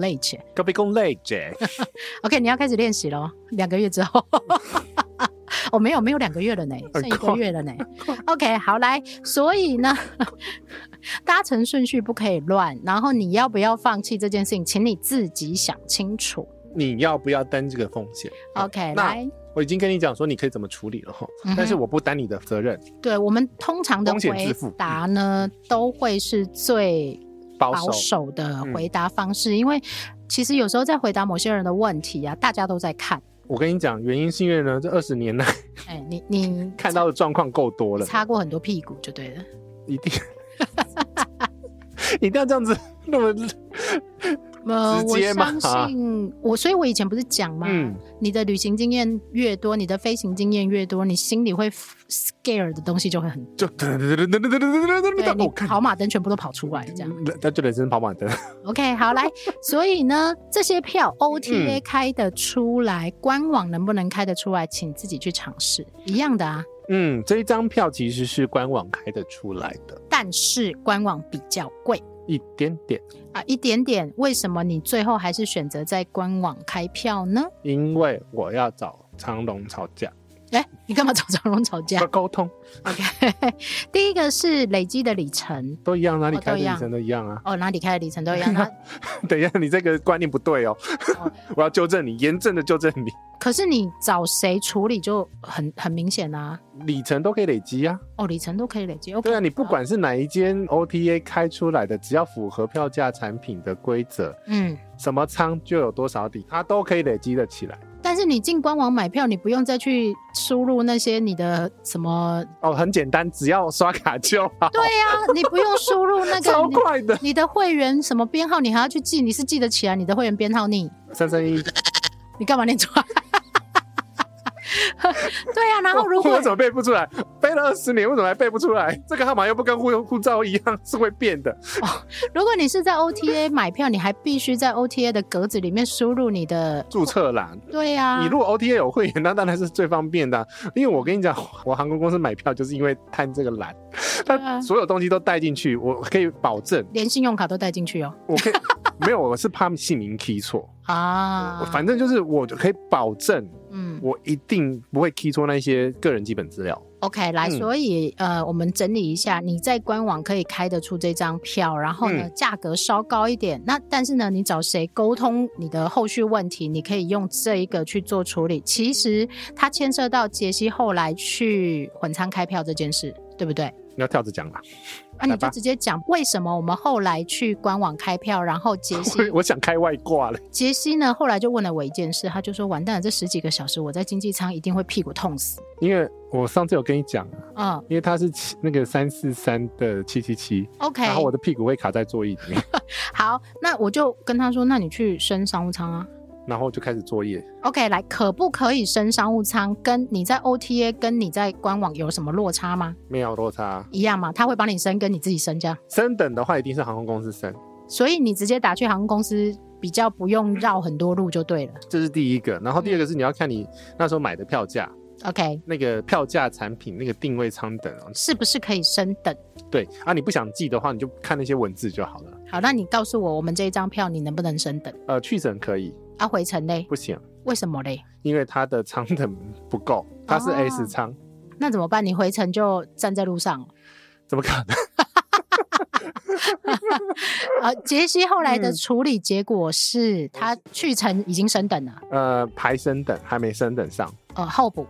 leche。OK， 你要开始练习了，2个月之后。没有2个月了呢，剩1个月了呢。OK， 好来，所以呢，搭乘顺序不可以乱，然后你要不要放弃这件事情，请你自己想清楚。 你要不要担这个风险 ？OK， 来， 我已经跟你讲说你可以怎么处理了但是我不担你的责任。 对，我们通常的回答呢，都会是最保守的回答方式，因为其实有时候在回答某些人的问题啊，大家都在看。 我跟你讲，原因是因为呢，这20年来， 你看到的状况够多了， 擦过很多屁股就对了， 一定一定要这样子那么直接吗？ 我相信所以我以前不是讲吗？你的旅行经验越多，你的飞行经验越多，你心里会 scare 的东西就会很多。对，你跑马灯全部都跑出来，这样。 那就人生跑马灯。 OK， 好来，所以呢，这些票 OTA 开得出来，官网能不能开得出来，请自己去尝试。一样的啊。 这一张票其实是官网开得出来的， 但是官网比较贵。 一点点啊，一点点。为什么你最后还是选择在官网开票呢？ 因为我要找长荣吵架。 你干嘛找长荣吵架？ 沟通。 OK， 第一个是累积的里程都一样，哪里开的里程都一样啊。 哪里开的里程都一样。 等一下，你这个观念不对哦。我要纠正你，严正的纠正你。 可是你找谁处理就很明显啊。 里程都可以累积啊。 里程都可以累积。 对啊，你不管是哪一间 OTA 开出来的，只要符合票价产品的规则，什么舱就有多少底，它都可以累积得起来。 但是你进官网买票，你不用再去输入那些你的什么很简单，只要刷卡就好。 对啊，你不用输入那个超快的你的会员什么编号，你还要去记，你是记得起来你的会员编号 331。 你干嘛念出来？对啊，然后如果我怎么背不出来？背了20年，为什么还背不出来？这个号码又不跟护照一样，是会变的。 如果你是在 OTA 买票，你还必须在 OTA 的格子里面输入你的注册栏。 对啊， 你如果 OTA 有会员，那当然是最方便的。因为我跟你讲，我航空公司买票就是因为看这个栏，它所有东西都带进去，我可以保证， 连信用卡都带进去哦。 我可以没有，我是怕姓名 key 错啊。 反正就是我可以保证。我一定不会 key 错那些个人基本资料。 OK， 来，所以我们整理一下，你在官网可以开得出这张票，然后呢，价格稍高一点。那但是呢，你找谁沟通你的后续问题，你可以用这一个去做处理。其实它牵涉到杰西后来去混仓开票这件事，对不对？ 你要跳着讲啦。 你就直接讲为什么我们后来去官网开票，然后杰西我想开外挂了。 杰西呢后来就问了我一件事，他就说完蛋了，这10几个小时我在经济舱一定会屁股痛死。 因为我上次有跟你讲因为他是那个343的777 OK， 然后我的屁股会卡在座椅里面。 好，那我就跟他说，那你去升商务舱啊。 然后就开始作业。 OK， 来，可不可以升商务舱跟你在 OTA 跟你在官网有什么落差吗？ 没有落差， 一样吗？他会帮你升跟你自己升这样？ 升等的话一定是航空公司升所以你直接打去航空公司比较不用绕很多路就对了。 这是第一个，然后第二个是你要看你那时候买的票价。 OK， 那个票价产品那个定位舱等是不是可以升等？ 对啊，你不想记的话，你就看那些文字就好了。 好，那你告诉我们这一张票你能不能升等？ 去程可以啊，回程嘞？ 不行。 为什么嘞？ 因为它的舱等不够，它是 S 舱。 那怎么办？你回程就站在路上？ 怎么可能？ 杰西后来的处理结果是他去程已经升等了， 排升等还没升等上， 候补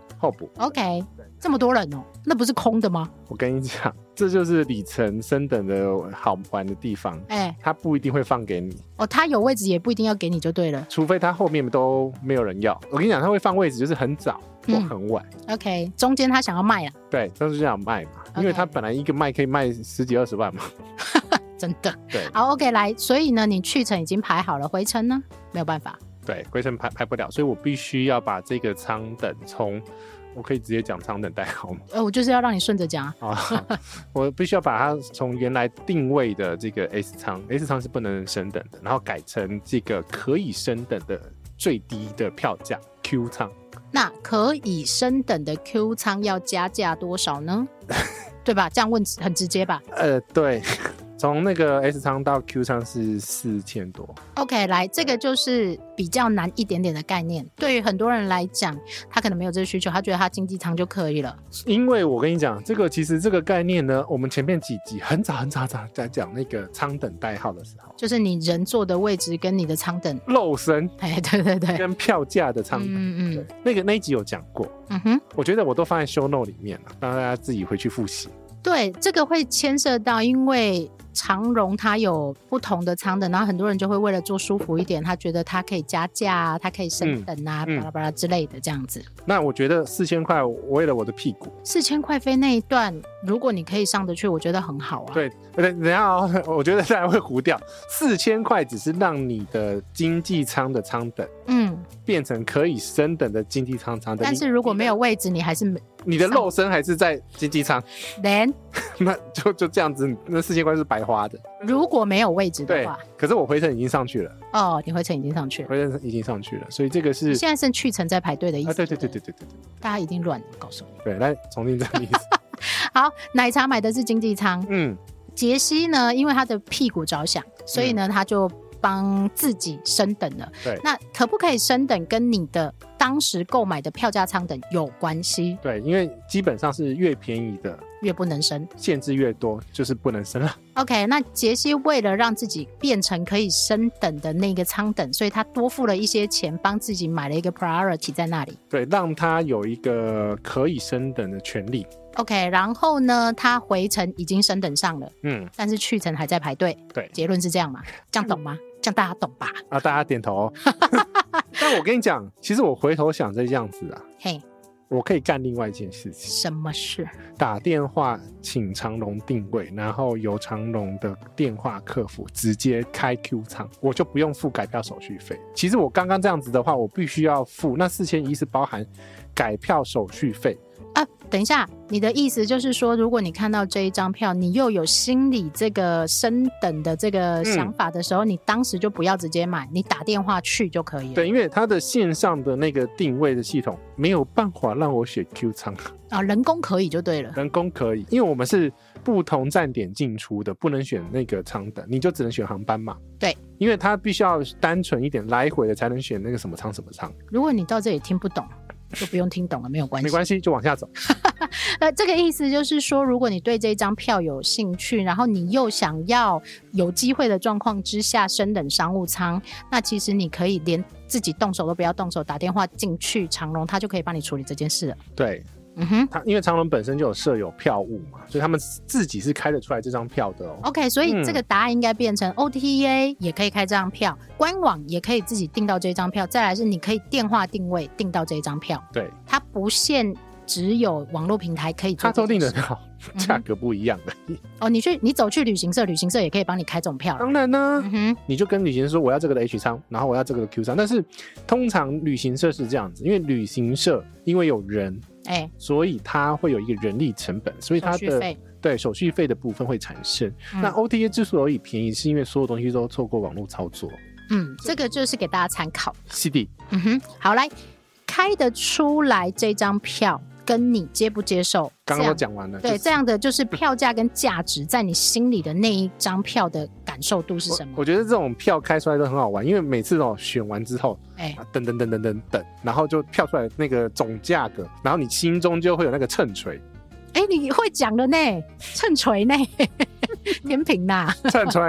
OK， 这么多人哦，那不是空的吗？ 我跟你讲，这就是里程升等的好玩的地方，他不一定会放给你他有位置也不一定要给你就对了， 除非他后面都没有人要。我跟你讲，他会放位置就是很早或很晚 OK， 中间他想要卖了， 对，他是想卖嘛，因为他本来一个卖可以卖10几20万嘛真的。 对， 好 OK， 来，所以呢你去程已经排好了，回程呢没有办法， 对，回程排不了，所以我必须要把这个舱等我可以直接讲舱等代号吗？ 我就是要让你顺着讲我必须要把它从原来定位的这个 S 舱是不能升等的，然后改成这个可以升等的最低的票价 Q 舱。 那可以升等的 Q 舱要加价多少呢？对吧？这样问很直接吧？ 对，从那个 S 舱到 Q 舱是4000多。 OK， 来，这个就是比较难一点点的概念。对于很多人来讲，他可能没有这个需求，他觉得他经济舱就可以了。 因为我跟你讲，其实这个概念呢，我们前面几集很早在讲那个舱等代号的时候，就是你人坐的位置跟你的舱等肉身， 对， 跟票价的舱等，对，那一集有讲过。我觉得我都放在 show note 里面了，让大家自己回去复习。 对，这个会牵涉到，因为长荣它有不同的舱等，然后很多人就会为了做舒服一点，他觉得他可以加价啊，他可以升等啊，巴拉巴拉之类的这样子。 那我觉得4000块为了我的屁股 ，4000块飞那一段，如果你可以上得去，我觉得很好啊。 对，等一下我觉得大家会糊掉，4000块只是让你的经济舱的舱等，变成可以升等的经济舱舱等。 但是如果没有位置，你还是你的肉身还是在经济舱 ，then 那就这样子，那4000块是白花的。如果没有位置的话， 可是我回程已经上去了。 你回程已经上去了， 回程已经上去了，所以这个是现在剩去程在排队的意思。 对， 大家一定乱了，我告诉你。 对，来重新这个意思。 好，奶茶买的是经济舱。杰西呢，因为他的屁股着想，所以呢，他就帮自己升等了。 对， 那可不可以升等跟你的当时购买的票价舱等有关系？ 对，因为基本上是越便宜的越不能升， 限制越多就是不能升了。 OK， 那杰西为了让自己变成可以升等的那个舱等，所以他多付了一些钱，帮自己买了一个 priority 在那里。 对，让他有一个可以升等的权利。 OK， 然后呢，他回程已经升等上了，但是去程还在排队。 对， 结论是这样嘛？这样懂吗？这样大家懂吧？ 大家点头但我跟你讲，其实我回头想这样子我可以干另外一件事情。 什么事？ 打电话请长荣定位，然后由长荣的电话客服直接开 Q 舱，我就不用付改票手续费。其实我刚刚这样子的话，我必须要付那4100是包含改票手续费。 等一下，你的意思就是说，如果你看到这一张票，你又有心理这个升等的这个想法的时候，你当时就不要直接买，你打电话去就可以了。 对，因为它的线上的那个定位的系统没有办法让我选 Q 舱人工可以就对了。 人工可以，因为我们是不同站点进出的，不能选那个舱等，你就只能选航班嘛。 对， 因为它必须要单纯一点，来回的才能选那个什么舱什么舱。 如果你到这里听不懂，就不用听懂了，没有关系， 没关系，就往下走。 这个意思就是说，如果你对这张票有兴趣，然后你又想要有机会的状况之下升等商务舱，那其实你可以连自己动手都不要动手，打电话进去长荣，他就可以帮你处理这件事了。 对，因为长荣本身就有设有票务嘛，所以他们自己是开得出来这张票的 OK， 所以这个答案应该变成 OTA 也可以开这张票，官网也可以自己订到这张票，再来是你可以电话定位订到这张票。 对， 它不限只有网络平台可以做， 它都订得到，价格不一样的。 你走去旅行社，旅行社也可以帮你开这种票。 当然呢，你就跟旅行社说我要这个的 H 舱，然后我要这个的 Q 舱。但是通常旅行社是这样子，因为旅行社因为有人，所以它会有一个人力成本，所以它的对，手续费的部分会产生。那 OTA 之所以便宜，是因为所有东西都透过网络操作。 这个就是给大家参考。 是的。 好，来开得出来这张票跟你接不接受， 刚刚都讲完了。 对，这样的就是票价跟价值在你心里的那一张票的感受度是什么？ 我觉得这种票开出来都很好玩，因为每次选完之后，等，然后就票出来那个总价格，然后你心中就会有那个秤锤。 你会讲了呢，秤锤呢，天平呐， 秤锤。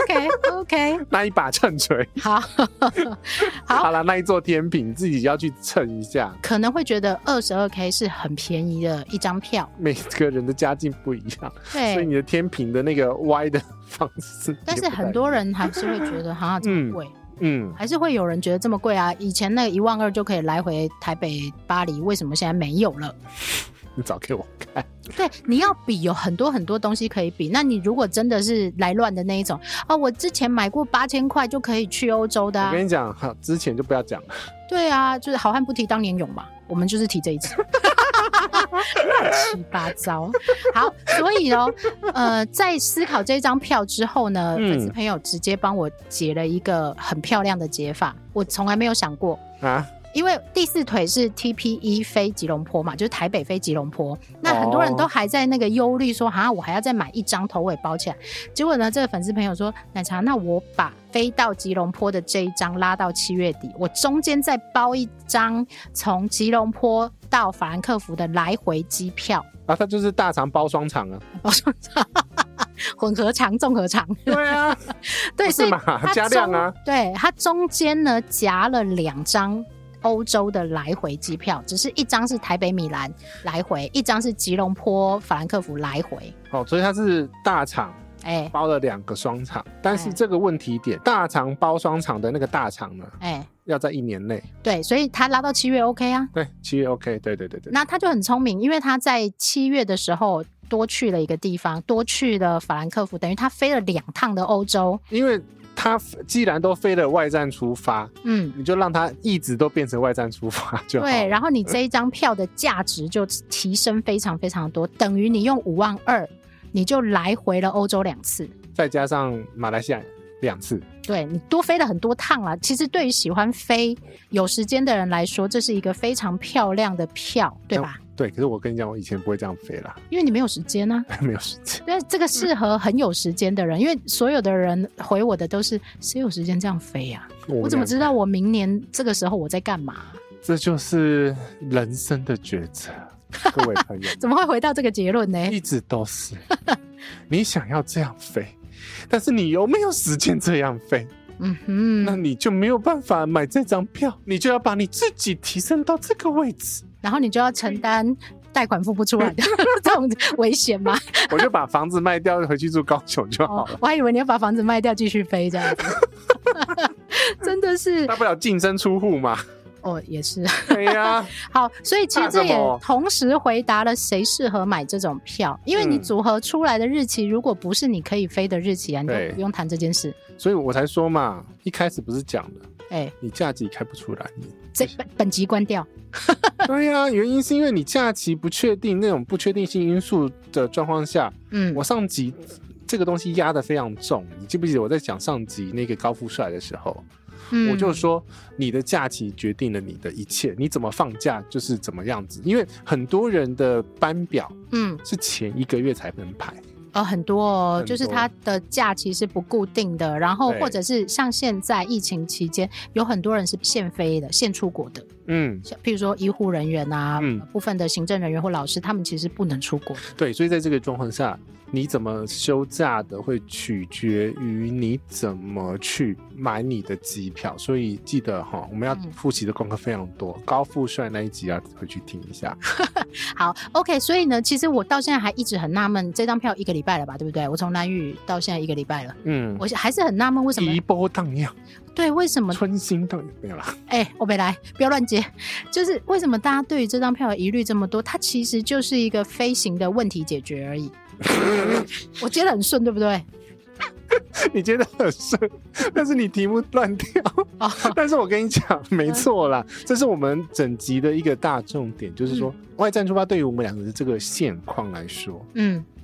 OK， 那一把秤锤。好了，那一座天平自己要去称一下。 可能会觉得22K 是很便宜的一张票， 每个人的家境不一样， 对， 所以你的天平的那个歪的方式， 但是很多人还是会觉得这么贵。还是会有人觉得这么贵啊！以前那个12000就可以来回台北、巴黎，为什么现在没有了？ 你找给我看。 对，你要比有很多很多东西可以比。那你如果真的是来乱的那一种我之前买过8000块就可以去欧洲的。 我跟你讲，之前就不要讲了。 对啊，就是好汉不提当年勇嘛，我们就是提这一次。乱七八糟。好，所以在思考这张票之后呢，粉丝朋友直接帮我解了一个很漂亮的解法，我从来没有想过因为第4腿是 TP1 飞吉隆坡嘛，就是台北飞吉隆坡，那很多人都还在那个忧虑说我还要再买一张头尾包起来。结果呢，这个粉丝朋友说，奶茶，那我把飞到吉隆坡的这一张拉到7月底，我中间再包一张从吉隆坡到法兰克福的来回机票它就是大肠包双肠啊， 包双肠混合肠综合肠。 对啊， 对，所以加量啊。 对，它中间呢夹了2张欧洲的来回机票，只是一张是台北米兰来回，一张是吉隆坡法兰克福来回。 所以它是大肠包了2个双肠，但是这个问题点，大肠包双肠的那个大肠呢要在1年内。 对，所以他拉到7月 OK 啊。 对，7月 OK。 对。 那他就很聪明，因为他在7月的时候多去了一个地方，多去了法兰克福，等于他飞了2趟的欧洲。 因为他既然都飞了外站出发，你就让他一直都变成外站出发就好。 对，然后你这一张票的价值就提升非常非常多，等于你用52000你就来回了欧洲2次， 再加上马来西亚2次。 对，你多飞了很多趟啦。其实对于喜欢飞有时间的人来说，这是一个非常漂亮的票，对吧？ 对，可是我跟你讲，我以前不会这样飞啦， 因为你没有时间啊。 没有时间。 对，这个适合很有时间的人，因为所有的人回我的都是谁有时间这样飞啊？我怎么知道我明年这个时候我在干嘛？ 这就是人生的抉择，各位朋友。 怎么会回到这个结论呢？ 一直都是你想要这样飞，但是你有没有时间这样飞？那你就没有办法买这张票，你就要把你自己提升到这个位置， 然后你就要承担贷款付不出来的这种危险吗？ 我就把房子卖掉回去住高雄就好了。 我还以为你要把房子卖掉继续飞这样子。真的是大不了净身出户嘛。 也是。 对呀。 好，所以其实这也同时回答了谁适合买这种票，因为你组合出来的日期如果不是你可以飞的日期啊，你就不用谈这件事。 所以我才说嘛，一开始不是讲的你假期开不出来， 本集关掉。 对呀，原因是因为你假期不确定，那种不确定性因素的状况下，我上集这个东西压得非常重。你记不记得我在讲上集那个高富帅的时候，我就说你的假期决定了你的一切，你怎么放假就是怎么样子。因为很多人的班表是前1个月才能排。 很多就是他的假期是不固定的，然后或者是像现在疫情期间有很多人是现飞的，现出国的。譬如说医护人员啊，部分的行政人员或老师，他们其实不能出国。 对，所以在这个状况下，你怎么休假的会取决于你怎么去买你的机票。所以记得我们要复习的功课非常多，高富帅那一集要回去听一下。 好 OK， 所以呢其实我到现在还一直很纳闷，这张票1个礼拜了吧，对不对？我从兰屿到现在1个礼拜了，我还是很纳闷为什么一波荡漾。 对，为什么春心荡漾？没有啦。 我没来，不要乱接。就是为什么大家对于这张票的疑虑这么多？它其实就是一个飞行的问题解决而已。我接得很顺，对不对？ 你接得很顺，但是你题目乱掉。但是我跟你讲，没错啦，这是我们整集的一个大重点，就是说外站出发对于我们两个的这个现况来说，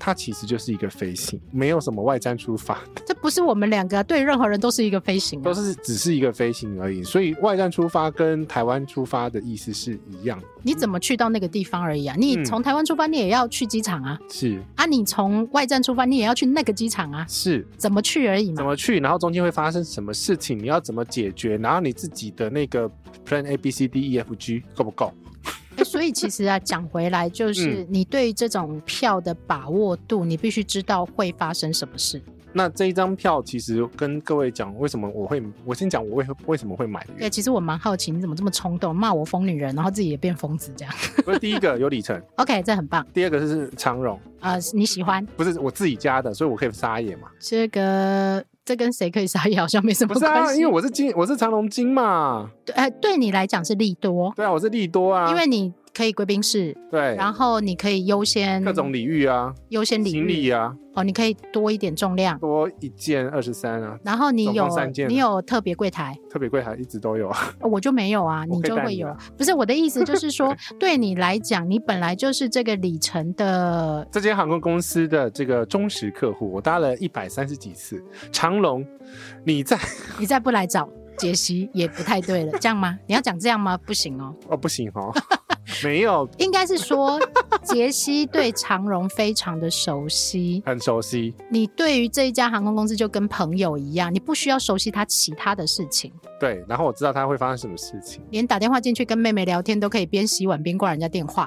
它其实就是一个飞行，没有什么外站出发。 这不是我们两个对任何人都是一个飞行都是只是一个飞行而已，所以外站出发跟台湾出发的意思是一样的。 你怎么去到那个地方而已啊？你从台湾出发你也要去机场啊， 是啊，你从外站出发你也要去那个机场啊， 是怎么去而已嘛， 怎么去，然后中间会发生什么事情，你要怎么解决，然后你自己的那个 Plan A B C D E F G 够不够？ 所以其实啊，讲回来就是你对这种票的把握度，你必须知道会发生什么事。 那这一张票其实跟各位讲为什么我先讲我为什么会买。 对，其实我蛮好奇你怎么这么冲动，骂我疯女人，然后自己也变疯子这样。 不是，第一个有里程 OK 这很棒。 第二个是长荣你喜欢？ 不是我自己家的，所以我可以撒野嘛。 这跟谁可以撒野好像没什么关系。 不是啊，因为我是长荣金嘛。 对你来讲是利多。 对啊，我是利多啊， 因为你可以贵宾室， 对， 然后你可以优先各种礼遇啊， 优先礼遇行李啊， 你可以多一点重量， 多一件23啊， 然后你有 3件， 你有特别柜台， 特别柜台一直都有啊， 我就没有啊，你就会有。不是我的意思，就是说对你来讲，你本来就是这个里程的这间航空公司的这个忠实客户，我搭了130几次长荣，你再不来找杰西也不太对了，这样吗？你要讲这样吗？不行哦。 不行哦。没有， 应该是说杰西对长荣非常的熟悉， 很熟悉。 你对于这一家航空公司就跟朋友一样，你不需要熟悉他其他的事情。 对，然后我知道他会发生什么事情， 连打电话进去跟妹妹聊天都可以边洗碗边挂人家电话。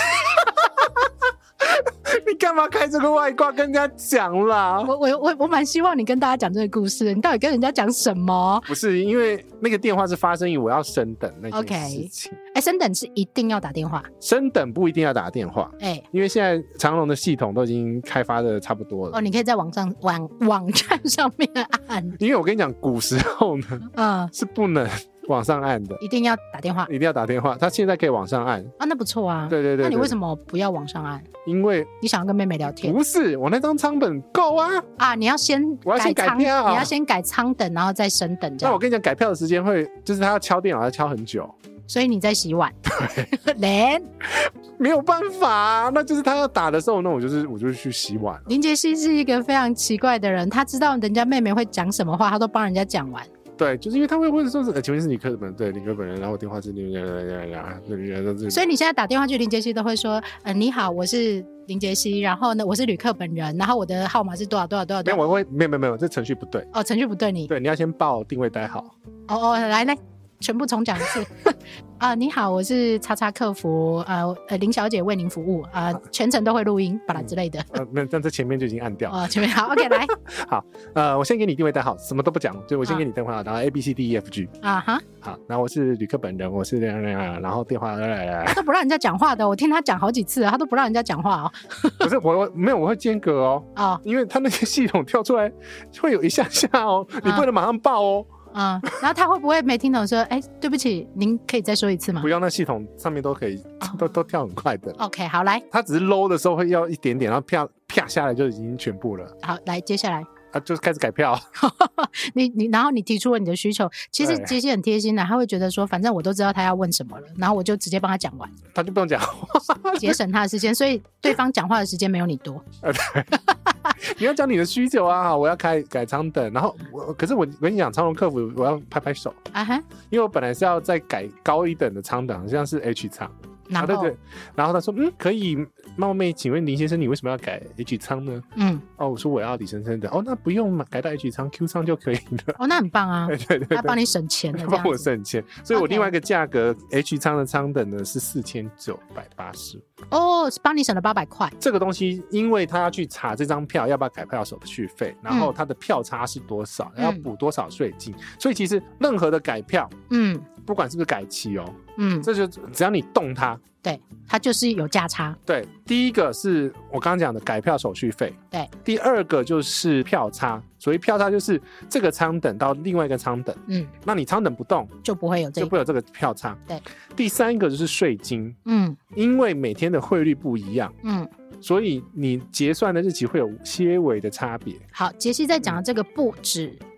你干嘛开这个外挂跟人家讲啦？ 我蛮希望你跟大家讲这个故事，你到底跟人家讲什么？ 不是，因为那个电话是发生于我要升等那件事情。 升等是一定要打电话？升等不一定要打电话，因为现在长荣的系统都已经开发的差不多了。 你可以在网站上面按。 因为我跟你讲，古时候呢，是不能往上按的， 一定要打电话， 一定要打电话。他现在可以往上按那不错啊。 对。那你为什么不要往上按？ 因为你想要跟妹妹聊天。 不是，我那张舱本够啊。 你要先改票， 你要先改舱等，然后再升等这样。 那我跟你讲，改票的时间就是他要敲电脑，要敲很久。 所以你在洗碗。 对。没有办法啊，那就是他要打的时候，那我就去洗碗。 林杰西是一个非常奇怪的人，他知道人家妹妹会讲什么话，他都帮人家讲完。 对，就是因为他会问说是请问是李克本？对，李克本人，然后我电话是所以你现在打电话去林杰西都会说你好，我是林杰西，然后呢我是旅客本人，然后我的号码是多少。没有， 我会没有，这程序不对。 程序不对，你要先报定位代号。 来全部重讲一次。你好，我是叉叉客服，林小姐为您服务，全程都会录音，巴拉之类的。 但这前面就已经按掉。 前面好 ，OK， 来。 好，我先给你定位代号，什么都不讲，就我先给你电话，然后 A B C D E F G。好，然后我是旅客本人，我是然后电话他都不让人家讲话的，我听他讲好几次，他都不让人家讲话。 不是我没有，我会间隔因为他那个系统跳出来会有一下下你不能马上报哦。 然后他会不会没听懂说对不起您可以再说一次吗？ 不用，那系统上面都可以都跳很快的。 OK 好，来， 他只是 low 的时候会要一点点，然后啪下来就已经全部了。 好，来接下来就是开始改票。 然后你提出了你的需求，其实杰西很贴心的，他会觉得说反正我都知道他要问什么了，然后我就直接帮他讲完， 他就不用讲话， 节省他的时间，所以对方讲话的时间没有你多。 你要讲你的需求啊，我要改舱等，然后可是我跟你讲，长荣客服我要拍拍手因为我本来是要再改高一等的舱等，好像是 H 舱。对，然后他说可以冒昧请问林先生，你为什么要改 H 舱呢？我说我要李先生的。那不用嘛，改到 H 舱 Q 舱就可以了。 那很棒啊。 对， 他帮你省钱的， 帮我省钱，所以我另外一个价格 H 舱的舱等呢是4980。 是帮你省了800块。 这个东西因为他要去查这张票要不要改票手续费，然后他的票差是多少，要补多少税金，所以其实任何的改票不管是不是改期这就只要你动它， 对，它就是有价差。 对，第一个是我刚刚讲的改票手续费， 对， 第二个就是票差。所谓票差就是这个舱等到另外一个舱等，那你舱等不动就不会有这个票差。 对， 第三个就是税金，因为每天的汇率不一样，所以你结算的日期会有些微的差别。 好，杰西在讲的这个不止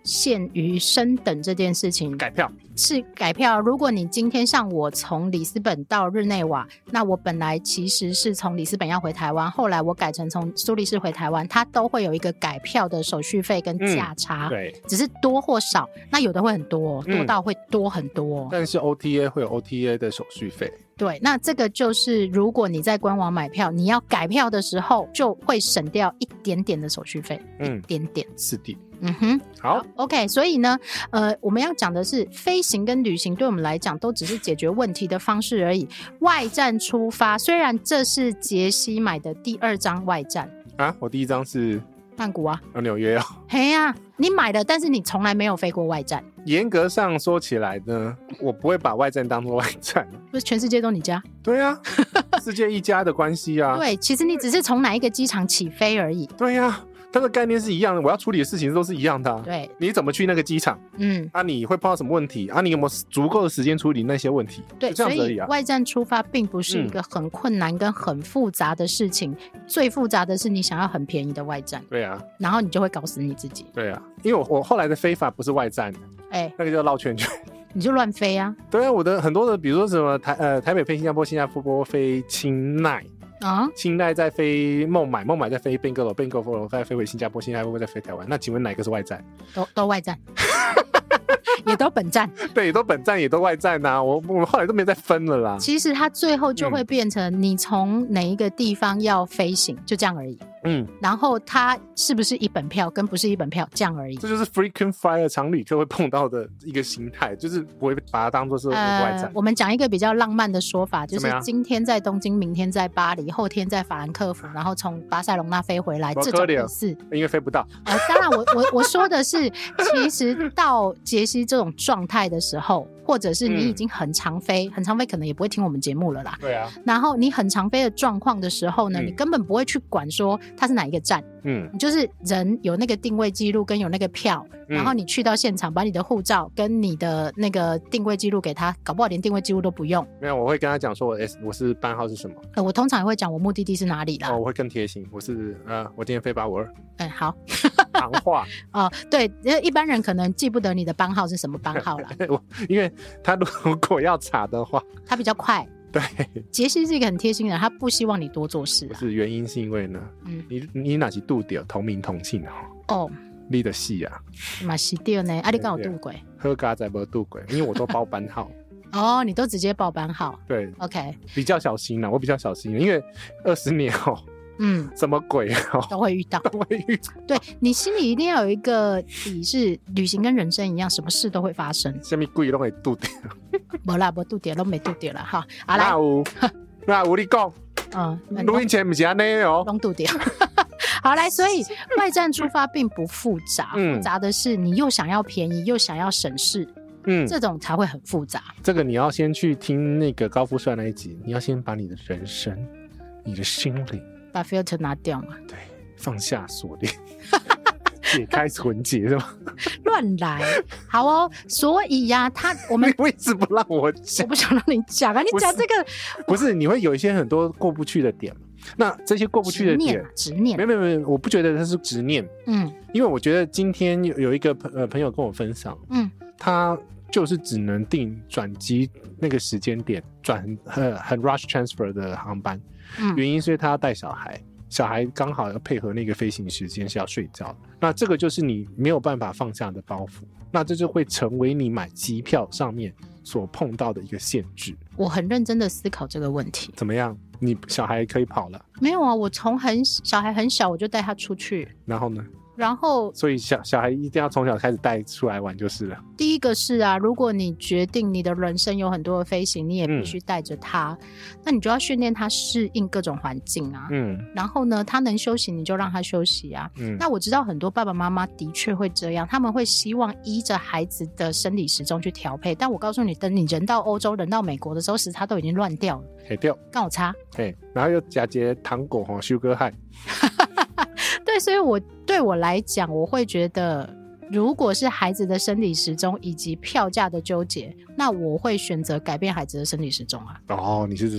限于升等这件事情， 改票是改票。如果你今天像我从里斯本到日内瓦，那我本来其实是从里斯本要回台湾，后来我改成从苏黎世回台湾，它都会有一个改票的手续费跟价差， 对， 只是多或少，那有的会很多，多到会多很多， 但是 OTA 会有 OTA 的手续费。 对，那这个就是如果你在官网买票，你要改票的时候就会省掉一点点的手续费，一点点。 是的。 好 OK， 所以呢我们要讲的是飞行跟旅行对我们来讲都只是解决问题的方式而已。外站出发，虽然这是杰西买的第2张外站啊，我第1张是曼谷啊， 纽约啊。 嘿啊，你买了，但是你从来没有飞过外站。 严格上说起来呢，我不会把外站当作外站。 不是全世界都你家？ 对啊，世界一家的关系啊。 对，其实你只是从哪一个机场起飞而已。 对啊，它的概念是一样的，我要处理的事情都是一样的对， 你怎么去那个机场？你会碰到什么问题？你有没有足够的时间处理那些问题？ 对， 就这样子而已所以外站出发并不是一个很困难跟很复杂的事情，最复杂的是你想要很便宜的外站。 对啊， 然后你就会搞死你自己。 对啊，因为我后来的飞法不是外站的，那个叫绕圈圈。 你就乱飞啊。 对啊，我的很多的比如说什么台北飞新加坡，新加坡飞清奈清奈再飞孟买，孟买再飞 Bangalore 再飞回新加坡，新加坡再飞台湾。那请问哪个是外站？ 都外站。也都本站。 对，也都本站也都外站啊，我后来都没再分了啦。 其实它最后就会变成你从哪一个地方要飞行，就这样而已。然后它是不是一本票跟不是一本票这样而已。 这就是 frequent flyer 常旅客会碰到的一个心态，就是不会把它当作是外站。我们讲一个比较浪漫的说法，就是今天在东京，明天在巴黎，后天在法兰克福，然后从巴塞隆纳飞回来，这种意思。 因为飞不到。 当然我说的是，其实到杰西这种状态的时候，或者是你已经很常飞，很常飞可能也不会听我们节目了啦。 对啊。 然后你很常飞的状况的时候呢，你根本不会去管说它是哪一个站。你就是人有那个定位记录跟有那个票，然后你去到现场把你的护照跟你的那个定位记录给他，搞不好连定位记录都不用。 没有，我会跟他讲说我是班号是什么。 我通常也会讲我目的地是哪里啦。 我会更贴心，我今天飞852。 好。 行话。 对，一般人可能记不得你的班号是什么班号啦。 因为他如果要查的话， 他比较快。 对， 杰西是一个很贴心的人，他不希望你多做事。 不是，原因是因为呢，你哪是度掉同名同姓你的戏啊， 嘛是对呢。你刚有度轨， 喝咖仔没度轨，因为我都报班号。 你都直接报班号。 对 ，OK， 比较小心啦，我比较小心，因为20年什么鬼都会遇到，对，你心里一定要有一个底，是旅行跟人生一样，什么事都会发生。 什么鬼都会度掉。 没啦，没度掉，都没度掉了哈。 那有你讲，录音前不是这样都度掉。好，来，所以外站出发并不复杂，复杂的是你又想要便宜又想要省事。这种才会很复杂。这个你要先去听那个高富帅那一集，你要先把你的人生、你的心灵把 filter 拿掉嘛。 对，放下锁链，解开存结是吗？ 乱来。好哦，所以呀，我们你一直不让我讲， 我不想让你讲啊，你讲这个不是你会有一些很多过不去的点嘛？那这些过不去的点， 执念， 没有，我不觉得它是执念。因为我觉得今天有一个朋友跟我分享，他就是只能订转机那个时间点转很 rush transfer 的航班，原因是因为他要带小孩，小孩刚好要配合那个飞行时间是要睡觉，那这个就是你没有办法放下的包袱，那这就会成为你买机票上面所碰到的一个限制。 我很认真的思考这个问题。 怎么样？你小孩可以跑了？ 没有啊，我从小孩很小我就带他出去。 然后呢？ 然后所以小孩一定要从小开始带出来玩就是了。 第一个是啊，如果你决定你的人生有很多的飞行，你也必须带着他，那你就要训练他适应各种环境啊。然后呢，他能休息你就让他休息啊。那我知道很多爸爸妈妈的确会这样，他们会希望依着孩子的生理时钟去调配，但我告诉你，等你人到欧洲人到美国的时候，时差都已经乱掉了。干我差。 然后又夹节糖果修哥害。 对，所以对我来讲，我会觉得如果是孩子的生理时钟以及票价的纠结，那我会选择改变孩子的生理时钟啊。 你是这种人。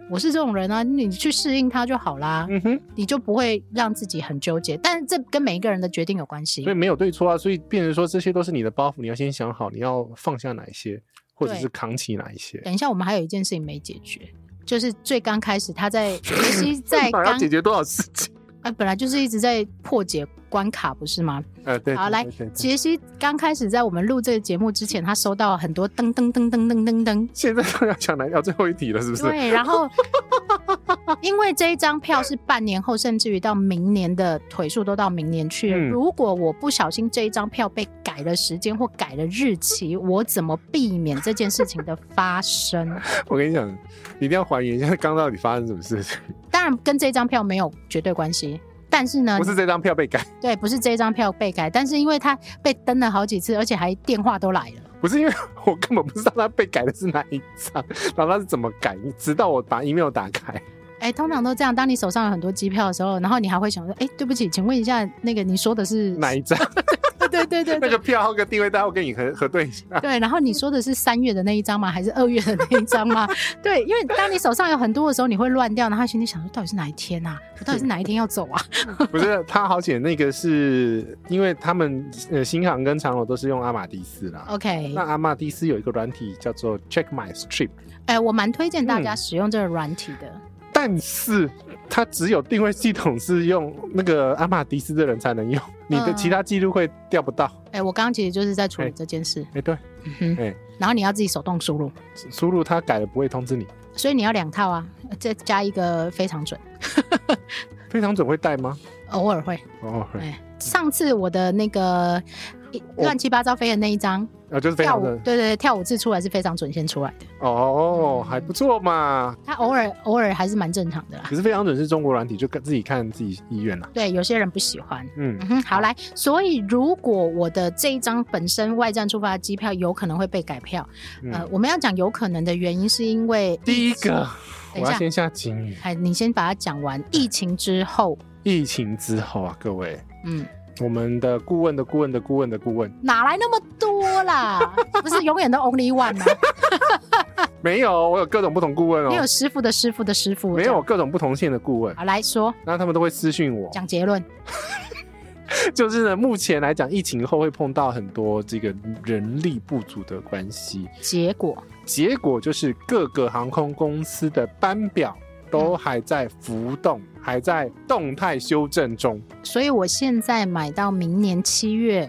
我是这种人啊，你去适应它就好啦，你就不会让自己很纠结。但是这跟每一个人的决定有关系， 所以没有对错啊，所以变成说这些都是你的包袱，你要先想好你要放下哪一些，或者是扛起哪一些。 等一下，我们还有一件事情没解决，就是最刚开始他在杰西在要解决多少事情？ 本来就是一直在破解关卡，不是吗？ 对。 好，来，杰西刚开始在我们录这个节目之前，他收到很多噔噔噔噔噔噔噔。 现在都要讲来聊最后一题了，是不是？ 对，然后因为这一张票是半年后，甚至于到明年的腿数都到明年去了。如果我不小心这一张票被改了时间或改了日期，我怎么避免这件事情的发生？ 我跟你讲，一定要还原一下刚到底发生什么事情。 当然跟这张票没有绝对关系，但是呢， 不是这张票被改， 对，不是这张票被改，但是因为他被登了好几次，而且还电话都来了。 不是因为我根本不知道他被改的是哪一张，然后他是怎么改，直到我把 email 打开。 通常都这样，当你手上有很多机票的时候，然后你还会想说，对不起，请问一下，那个你说的是哪一张？ 对，那个票号跟定位单我跟你核对一下。 对，然后你说的是3月的那一张吗？还是2月的那一张吗？对，因为当你手上有很多的时候，你会乱掉，然后心里想说，到底是哪一天啊？我到底是哪一天要走啊？ 不是，他好险，那个是因为他们新航跟长荣都是用阿玛迪斯啦。 OK， 那阿玛迪斯有一个软体叫做 Check My Trip。 我蛮推荐大家使用这个软体的。 但是它只有定位系统是用那个阿玛迪斯的人才能用，你的其他记录会调不到。 我刚刚其实就是在处理这件事。 对， 然后你要自己手动输入，它改了不会通知你，所以你要2套啊，再加一个非常准。 非常准会带吗？ 偶尔会。上次我的那个乱七八糟飞的那一张， 就是非常准。 对，跳舞字出来是非常准先出来的。 还不错嘛。 他偶尔还是蛮正常的啦。 可是非常准是中国软体，就自己看自己意愿啦。 对，有些人不喜欢。好，来，所以如果我的这一张本身外站出发的机票有可能会被改票，我们要讲有可能的原因是因为第一个，我要先下警语。 你先把它讲完。疫情之后啊，各位，我们的顾问哪来那么多啦？不是永远都 only one 吗？ 没有，我有各种不同顾问哦。 你有师傅的师傅的师傅， 没有各种不同线的顾问。 好，来说， 那他们都会私讯我讲结论。 就是呢，目前来讲，疫情后会碰到很多这个人力不足的关系。结果就是各个航空公司的班表都还在浮动，还在动态修正中。 所以我现在买到明年7月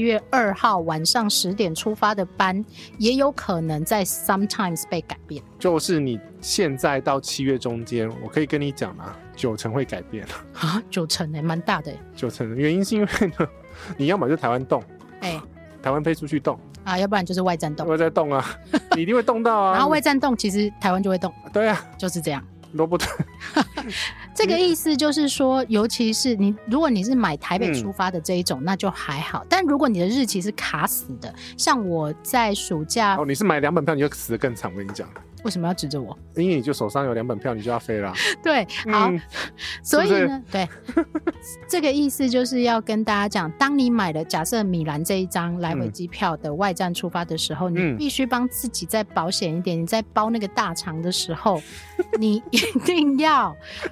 2号晚上10点出发的班，也有可能在 sometimes 被改变。 就是你现在到7月中间，我可以跟你讲啦，90%会改变啊，90%蛮大的。 90%原因是因为呢，你要么就台湾动，台湾飞出去动啊，要不然就是外站动。 外站动啊，你一定会动到啊。 然后外站动，其实台湾就会动。 对啊， 就是这样。 都不对。 这个意思就是说，尤其是如果你是买台北出发的这一种，那就还好。但如果你的日期是卡死的，像我在暑假你是买2本票，你就死得更惨。我跟你讲， 为什么要指着我？ 因为你就手上有2本票，你就要飞啦。 对，好，所以呢，对，这个意思就是要跟大家讲，当你买了假设米兰这一张来回机票的外站出发的时候，你必须帮自己再保险一点。你在包那个大肠的时候，你一定要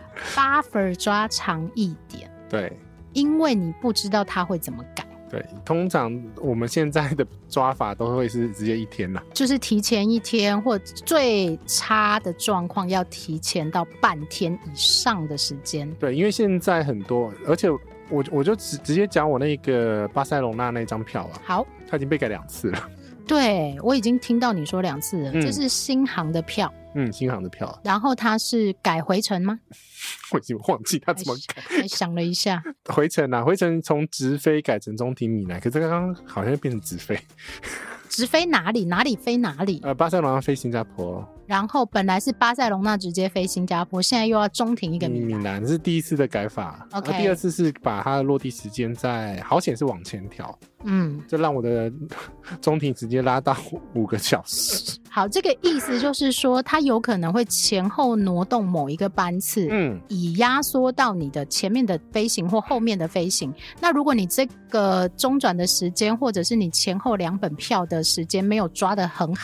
buffer 抓长一点。 对， 因为你不知道它会怎么改。 对，通常我们现在的抓法都会是直接1天啦，就是提前1天，或最差的状况要提前到半天以上的时间。 对，因为现在很多，而且我就直接讲我那个巴塞隆纳那张票啊， 好， 它已经被改2次了。 对，我已经听到你说2次了，这是新航的票。 新航的票。 然后它是改回程吗？ 我已经忘记它怎么改， 还想了一下。 回程啊，回程从直飞改成中停米兰，可是刚刚好像变成直飞。 直飞哪里？哪里飞哪里？ 巴塞隆纳飞新加坡。 然后本来是巴塞隆纳直接飞新加坡，现在又要中停一个米兰，是第1次的改法。 OK， 第2次是把它的落地时间在好险是往前调，就让我的中停时间拉到5个小时。 好，这个意思就是说，它有可能会前后挪动某一个班次，以压缩到你的前面的飞行或后面的飞行。那如果你这个中转的时间，或者是你前后2本票的时间没有抓得很好，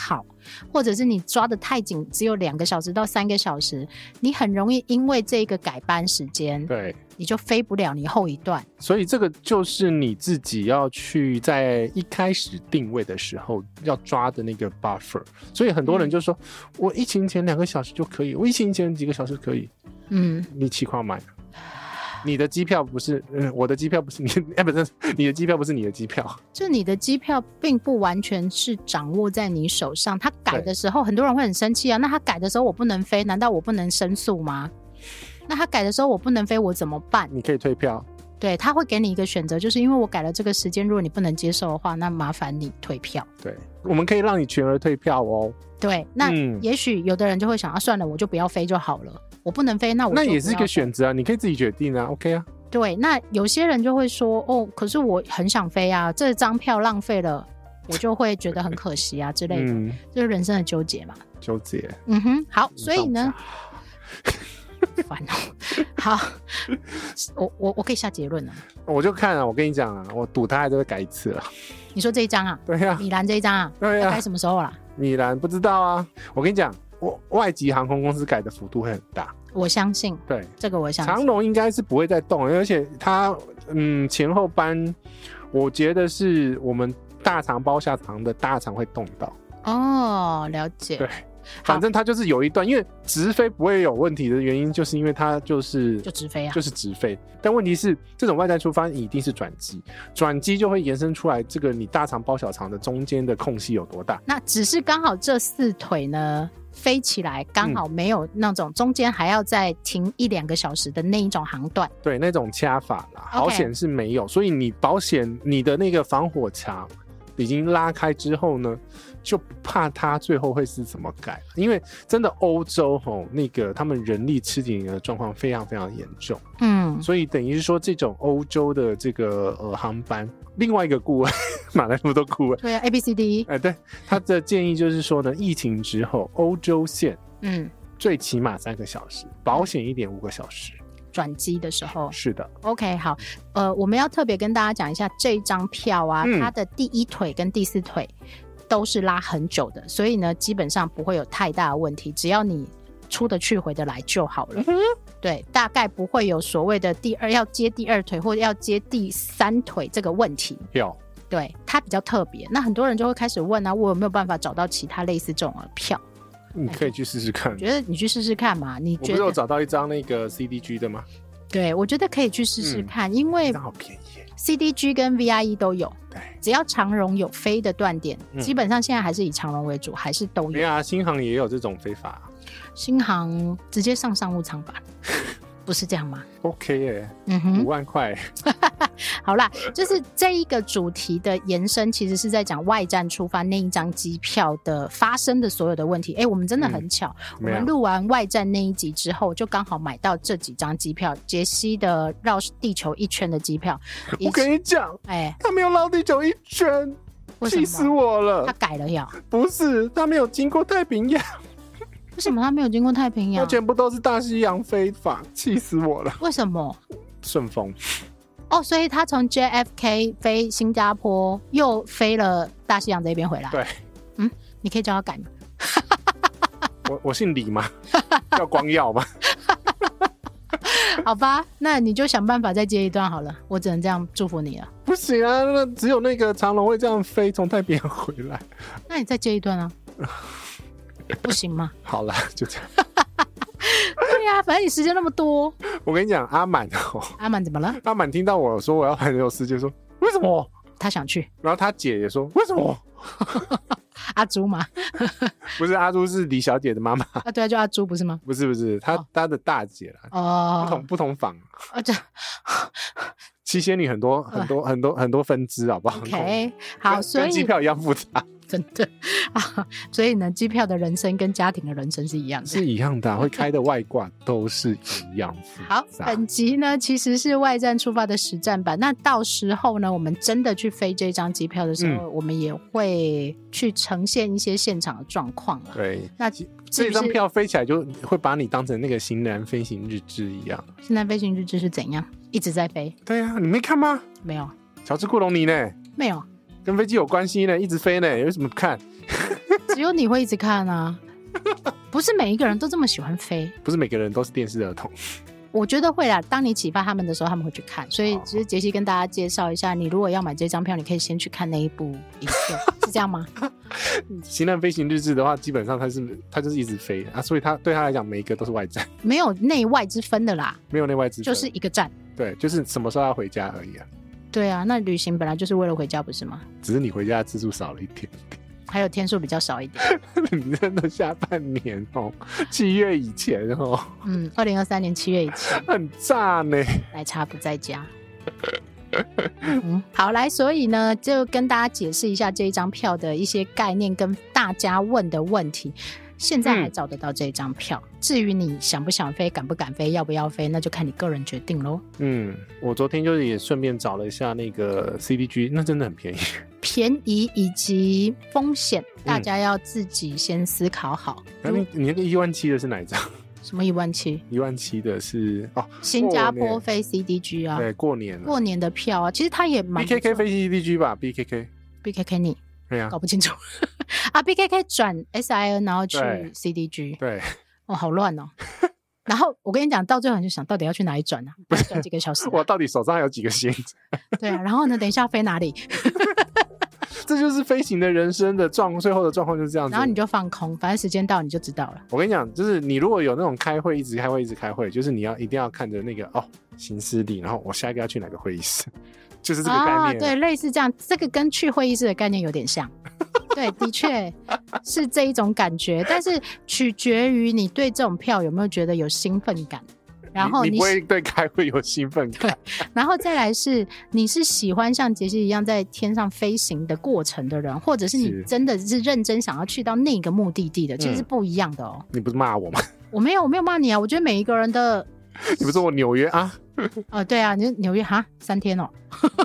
或者是你抓得太紧，只有2个小时到3个小时，你很容易因为这个改班时间， 对， 你就飞不了你后一段。 所以这个就是你自己要去在一开始定位的时候要抓的那个 buffer。所以很多人就说，我疫情前2个小时就可以，我疫情前几个小时可以。你气垮买了。你的机票不是，我的机票不是你，不是你的机票不是你的机票， 就你的机票并不完全是掌握在你手上。他改的时候，很多人会很生气啊。那他改的时候我不能飞，难道我不能申诉吗？那他改的时候我不能飞，我怎么办？ 你可以退票。 对，他会给你一个选择，就是因为我改了这个时间，如果你不能接受的话，那麻烦你退票。 对，我们可以让你全额退票哦。 对，那也许有的人就会想，算了，我就不要飞就好了。我不能飞，那我就不要飞。 那也是一个选择啊，你可以自己决定啊 ，OK 啊。 对，那有些人就会说，可是我很想飞啊，这张票浪费了，我就会觉得很可惜啊之类的，就是人生的纠结嘛。 纠结。 好，所以呢，烦哦。好，我可以下结论了。 我就看啊，我跟你讲啊，我赌他还是会改一次了。 你说这一张啊？ 对啊， 米兰这一张啊？ 对啊， 改什么时候啦？ 米兰不知道啊，我跟你讲，外籍航空公司改的幅度会很大。 我相信， 对这个我相信。 长荣应该是不会再动，而且它前后班，我觉得是我们大肠包下肠的大肠会动到。 哦，了解。 对，反正它就是有一段，因为直飞不会有问题的原因，就是因为它就直飞啊， 就是直飞。但问题是，这种外站出发一定是转机，转机就会延伸出来这个你大肠包小肠的中间的空隙有多大。 那只是刚好这4腿呢飞起来刚好没有那种中间还要再停1-2个小时的那一种航段， 对，那种掐法啦，好险是没有。所以你保险你的那个防火墙已经拉开之后呢，就不怕它最后会是怎么改，因为真的欧洲那个他们人力吃紧的状况非常非常严重。所以等于是说这种欧洲的这个航班，另外一个顾问哪来那么多顾问？ 对啊 ABCD， 对，他的建议就是说呢，疫情之后欧洲线最起码3个小时，保险一点5个小时。 转机的时候是的。 OK， 好，我们要特别跟大家讲一下这一张票啊，它的第1腿跟第4腿都是拉很久的，所以呢基本上不会有太大的问题，只要你出得去回得来就好了。对，大概不会有所谓的要接第2腿或者要接第3腿这个问题。 有， 对，它比较特别。那很多人就会开始问啊，我有没有办法找到其他类似这种的票？ 你可以去试试看。 我觉得你去试试看嘛。你觉得我不是有找到一张那个 CDG 的吗？ 对，我觉得可以去试试看，因为好便宜耶， CDG 跟 VIE 都有。 对， 只要长荣有飞的断点，基本上现在还是以长荣为主，还是都有。 没有啊，新航也有这种飞法。 新航直接上商务舱吧。不是这样吗 ？OK 耶，5万块。 好啦，就是这一个主题的延伸，其实是在讲外站出发那一张机票的发生的所有的问题。我们真的很巧，我们录完外站那一集之后，就刚好买到这几张机票，杰西的绕地球1圈的机票。 我跟你讲，他没有绕地球1圈，气死我了。 他改了呀？ 不是，他没有经过太平洋。 为什么他没有经过太平洋？ 他全部都是大西洋飞法，气死我了。 为什么？ 顺风。 所以他从 JFK 飞新加坡，又飞了大西洋这边回来。 对， 你可以叫他改吗？ 我姓李吗？叫光耀吗？ 好吧，那你就想办法再接一段好了，我只能这样祝福你了。 不行啊，那只有那个长荣会这样飞从太平洋回来。 那你再接一段啊？不行吗？ 好了，就这样。 对呀，反正你时间那么多。 我跟你讲，阿满怎么了？ 阿满听到我说我要环游世界，说为什么？ 他想去。 然后他姐也说为什么？ 阿朱吗？ 不是，阿朱是李小姐的妈妈。 对啊，就阿朱不是吗？ 不是，她的大姐啦。不同坊。七仙女很多分支，好不好 ？OK， 好，所以跟机票一样复杂。 真的所以呢，机票的人生跟家庭的人生是一样的， 是一样的，会开的外挂都是一样复杂。 好，本集呢其实是外站出发的实战版，那到时候呢，我们真的去飞这张机票的时候，我们也会去呈现一些现场的状况了。 对， 那这张票飞起来就会把你当成那个型男飞行日志一样。 型男飞行日志是怎样？一直在飞？ 对啊，你没看吗？ 没有。 乔治库隆尼呢？ 没有。 跟飞机有关系呢，一直飞呢，有什么不看？ 只有你会一直看啊，不是每一个人都这么喜欢飞， 不是每个人都是电视儿童。 我觉得会啦，当你启发他们的时候他们会去看，所以只是杰西跟大家介绍一下，你如果要买这张票你可以先去看那一部影片是这样吗？ 型男飞行日志的话基本上他就是一直飞啊，所以对他来讲每一个都是外站， 没有内外之分的啦， 没有内外之分， 就是一个站， 对，就是什么时候要回家而已啊。 对啊，那旅行本来就是为了回家不是吗？ 只是你回家的次数少了一点， 还有天数比较少一点。 你真的下半年7月以前 2023年7月以前很炸呢。 奶茶不在家。好，来，所以呢就跟大家解释一下这一张票的一些概念跟大家问的问题。现在还找得到这张票，至于你想不想飞，敢不敢飞，要不要飞，那就看你个人决定咯。 我昨天就是也顺便找了一下那个 CDG， 那真的很便宜， 便宜以及风险大家要自己先思考好。 你那个17000的是哪一张？ 什么17000 的是新加坡飞 CDG 啊， 对，过年的票啊，其实它也蛮 BKK 飞 CDG 吧， BKK 你搞不清楚啊 BKK 转 SIN 然后去 CDG， 对， 好乱哦。然后我跟你讲，到最后你就想到底要去哪里转啊？转几个小时我到底手上还有几个星？ 对啊，然后呢等一下飞哪里？ 这就是飞行的人生的最后的状况就是这样子， 然后你就放空，反正时间到你就知道了。 我跟你讲，就是你如果有那种开会一直开会，就是你一定要看着那个行事历，然后我下一个要去哪个会议室，就是这个概念。 对，类似这样，这个跟去会议室的概念有点像。对，的确是这一种感觉，但是取决于你对这种票有没有觉得有兴奋感。然后你不会对开会有兴奋感。 对，然后再来是你是喜欢像杰西一样在天上飞行的过程的人，或者是你真的是认真想要去到那个目的地的，其实是不一样的哦。 你不是骂我吗？ 我没有骂你啊，我觉得每一个人的你不是说我纽约啊？ 对啊，你纽约3天哦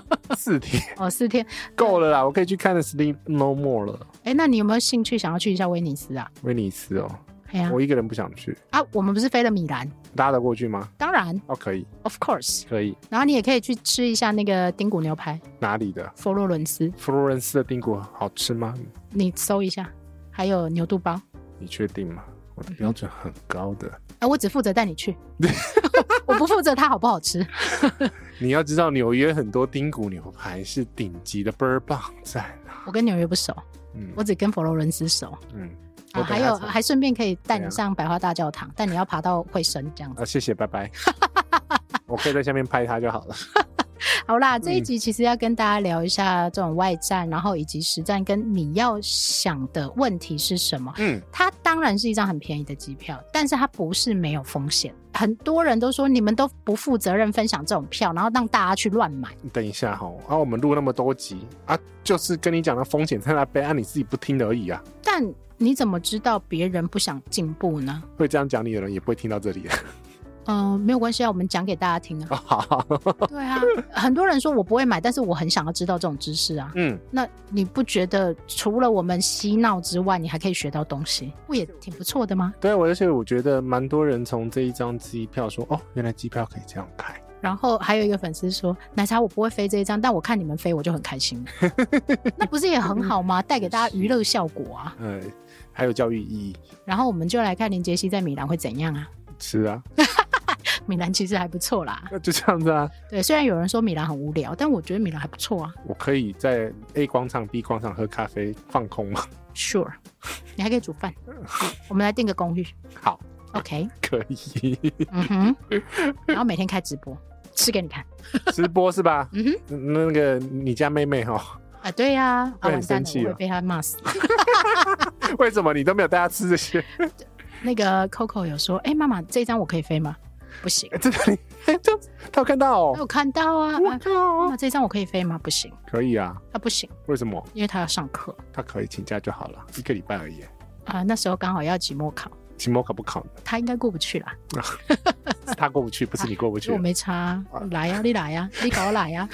4天 4天够了啦，我可以去看的 Sleep No More 了。 那你有没有兴趣想要去一下威尼斯啊？ 威尼斯我一个人不想去啊。我们不是飞了米兰， 搭得过去吗？ 当然可以 Of course 可以。 然后你也可以去吃一下那个丁骨牛排。 哪里的？ 佛罗伦斯的丁骨好吃吗？ 你搜一下。还有牛肚包。你确定吗？我的标准很高的。 我只负责带你去我不负责它好不好吃你要知道纽约很多丁骨牛排是顶级的倍儿棒赞我跟纽约不熟，我只跟佛罗伦斯熟。还顺便可以带你上百花大教堂，但你要爬到会升这样子。 谢谢，拜拜我可以在下面拍它就好了好啦，这一集其实要跟大家聊一下这种外站，然后以及实战跟你要想的问题是什么。它当然是一张很便宜的机票，但是它不是没有风险。很多人都说你们都不负责任分享这种票，然后让大家去乱买。 等一下我们录那么多集就是跟你讲的风险在那边你自己不听而已啊。 但你怎么知道别人不想进步呢？ 会这样讲你的人也不会听到这里没有关系啊，我们讲给大家听啊。对啊，很多人说我不会买，但是我很想要知道这种知识啊。那你不觉得除了我们嬉闹之外，你还可以学到东西，不也挺不错的吗？ 对，而且我觉得蛮多人从这一张机票说原来机票可以这样开。 然后还有一个粉丝说，奶茶我不会飞这一张，但我看你们飞我就很开心那不是也很好吗？带给大家娱乐效果啊。 还有教育意义。 然后我们就来看林杰西在米兰会怎样啊。 是啊米兰其实还不错啦。 那就这样子啊。 对，虽然有人说米兰很无聊，但我觉得米兰还不错啊。 我可以在 A 广场 B 广场喝咖啡放空吗？ Sure 你还可以煮饭我们来订个公寓。 好 OK 可以然后每天开直播吃给你看直播是吧？那个你家妹妹对啊， 会很生气我会被她骂死为什么你都没有带她吃这些？ 那个 Coco 有说妈妈这一张我可以飞吗？不行。 真的他有看到他有看到啊。妈妈这一张我可以飞吗？不行。 可以啊。 他不行。 为什么？ 因为他要上课。 他可以请假就好了，1个礼拜而已那时候刚好要期末考。 期末考不考呢？ 他应该过不去啦是他过不去，不是你过不去。 我没差来呀你来呀你搞我来呀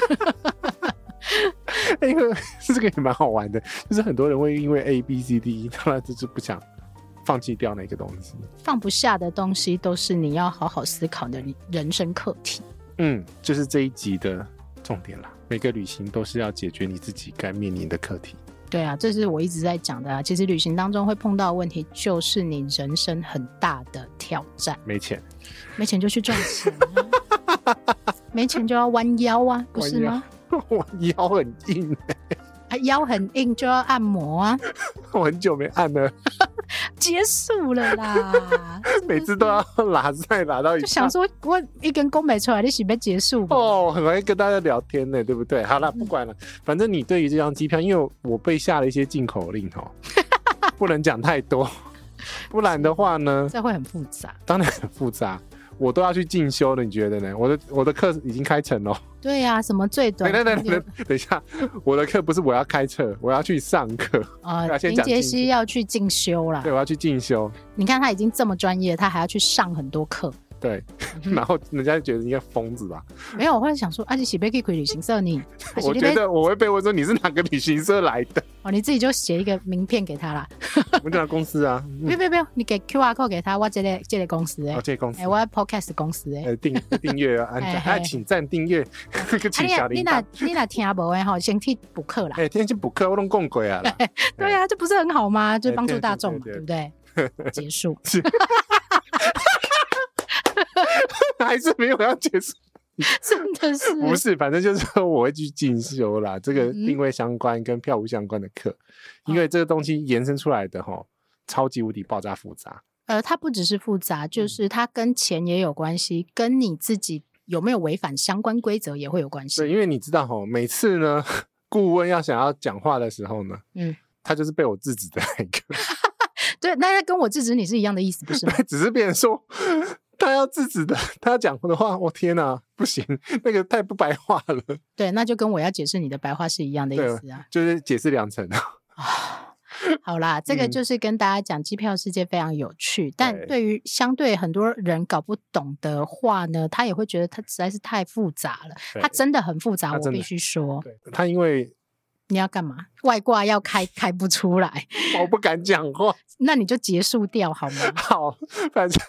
因为这个也蛮好玩的，就是很多人会因为 A、B、C、D， 他就是不想放弃掉那个东西。 放不下的东西都是你要好好思考的人生课题。就是这一集的重点啦。每个旅行都是要解决你自己该面临的课题。 对啊，这是我一直在讲的啊。其实旅行当中会碰到的问题，就是你人生很大的挑战。 没钱就去赚钱啊，没钱就要弯腰啊，不是吗？ 我腰很硬腰很硬就要按摩啊。 我很久没按了。 结束了啦。 每次都要拉赛拉到一半，就想说我一根弓没出来，你是要结束吧？ 很容易跟大家聊天呢，对不对？好啦，不管了，反正你对于这张机票，因为我被下了一些禁口令不能讲太多，不然的话呢， 这会很复杂。 当然很复杂。我都要去进修了，你觉得呢？我的课已经开成了。 对呀，什么最短？ 等一下，我的课不是我要开课，我要去上课林杰西要去进修啦。 对，我要去进修。 你看他已经这么专业，他还要去上很多课。 对，然后人家就觉得你应该疯子吧？ 没有，我会想说，你是不是可以开旅行社你？ 我觉得我会被问说你是哪个旅行社来的？ 你自己就写一个名片给他啦。 我叫他公司啊。 不用，你给 QR code 给他，我这个公司这个公司， 我 podcast 公司订阅啊，请赞订阅，请小铃铛。 你哪听不的先去补课啦。 天去补课我都讲过啊。 对啊，这不是很好吗？就帮助大众嘛，对不对？结束。 还是没有要结束。 真的是不是，反正就是说我会去进修啦，这个定位相关跟票务相关的课，因为这个东西延伸出来的超级无敌爆炸复杂。 它不只是复杂，就是它跟钱也有关系，跟你自己有没有违反相关规则也会有关系。 对，因为你知道每次呢，顾问要想要讲话的时候呢，他就是被我制止的那个。 对，那跟我制止你是一样的意思，不是吗？ 只是别人说他要制止的，他要讲的话，我天哪，不行，那个太不白话了。对， 那就跟我要解释你的白话是一样的意思啊， 就是解释两层好啦，这个就是跟大家讲机票世界非常有趣，但对于相对很多人搞不懂的话呢，他也会觉得它实在是太复杂了。它真的很复杂，我必须说。 他因为你要干嘛？外挂要开不出来， 我不敢讲话。 那你就结束掉好吗？ 好，反正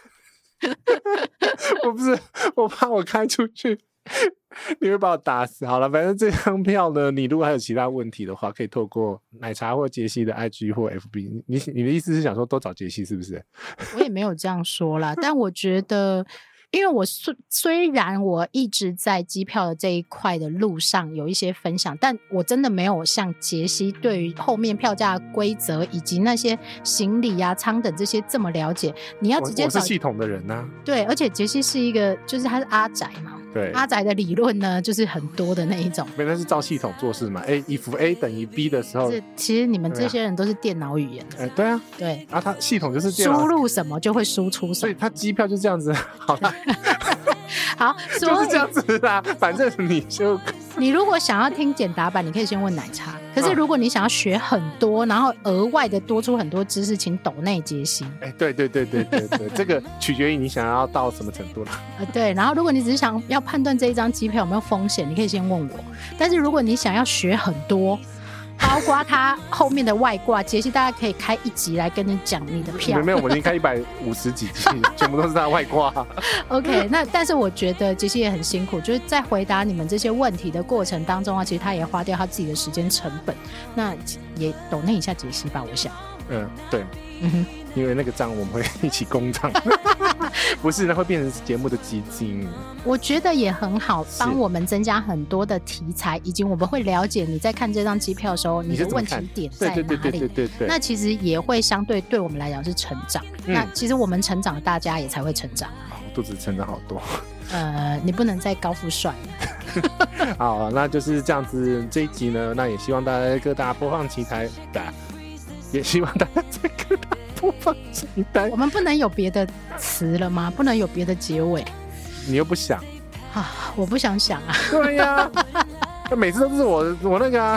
我怕我开出去你会把我打死。好了，反正这张票呢，你如果还有其他问题的话，可以透过奶茶或杰西的 IG 或 FB。 你的意思是想说都找杰西是不是？ 我也没有这样说啦，但我觉得因为我虽然我一直在机票的这一块的路上有一些分享，但我真的没有像杰西对于后面票价规则以及那些行李啊舱等这些这么了解。你要直接找， 我是系统的人啊。对， 而且杰西是一个就是他是阿宅嘛， 对， 阿宅的理论呢就是很多的那一种， 那是照系统做事嘛。if A 等于 B 的时候， 其实你们这些人都是电脑语言。 对啊， 对啊，他系统就是电脑输入什么就会输出什么， 所以他机票就这样子。好了好， 就是这样子啦。反正你如果想要听简答版，你可以先问奶茶。可是如果你想要学很多，然后额外的多出很多知识，请抖内杰西。 对，这个取决于你想要到什么程度了。 对，然后如果你只是想要判断这一张机票有没有风险，你可以先问我。但是如果你想要学很多，包括它后面的外挂，杰西大家可以开一集来跟你讲你的票。 没有，我已经开150几集，全部都是他的外挂。 OK， 那但是我觉得杰西也很辛苦，就是在回答你们这些问题的过程当中啊，其实他也花掉他自己的时间成本。那也抖内一下杰西吧，我想。 对。因为那个账我们会一起公账。不是，那会变成节目的基金。我觉得也很好，帮我们增加很多的题材，以及我们会了解你在看这张机票的时候，你的问题点在哪里。对。那其实也会相对对我们来讲是成长。那其实我们成长，大家也才会成长。肚子成长好多。你不能再高富帅了。好，那就是这样子。这一集呢，那也希望大家在各大播放平台也希望大家在各大播放清单。我们不能有别的词了吗？不能有别的结尾？你又不想啊？我不想想啊。对呀、每次都是我那个啊，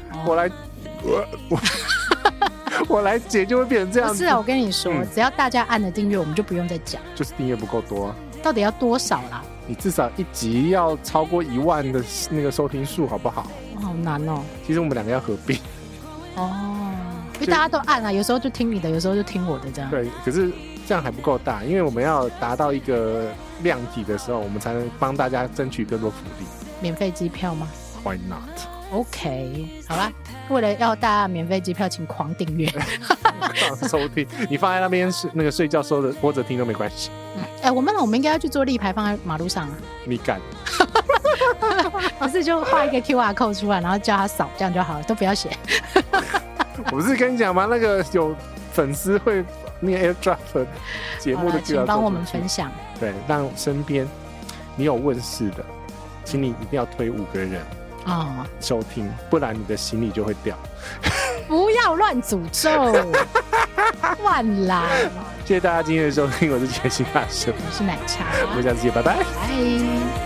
我来解就会变成这样子。不是啊，我跟你说，只要大家按了订阅，我们就不用再讲。就是订阅不够多啊。到底要多少啦？你至少一集要超过1万的那个收听数，好不好？好难哦。其实我们两个要合并。因为大家都按啊，有时候就听你的，有时候就听我的这样。对，可是这样还不够大，因为我们要达到一个量体的时候，我们才能帮大家争取更多福利。免费机票吗？ Why not？ OK， 好啦，为了要大家免费机票，请狂订阅、 狂收听。你放在那边那个睡觉播着听都没关系。 我们应该要去做立牌放在马路上啊。 你敢？ 不是就画一个 QR code 出来，然后叫他扫，这样就好了，都不要写。 我不是跟你讲吗？那个有粉丝会那个 AirDrop 节目的 QR code， 请帮我们分享。 对，让身边你有问世的，请你一定要推5个人收听，不然你的行李就会掉。 不要乱诅咒，乱来。 谢谢大家今天的收听，我是杰西大叔， 我是奶茶， 我们下次见，拜拜。 拜。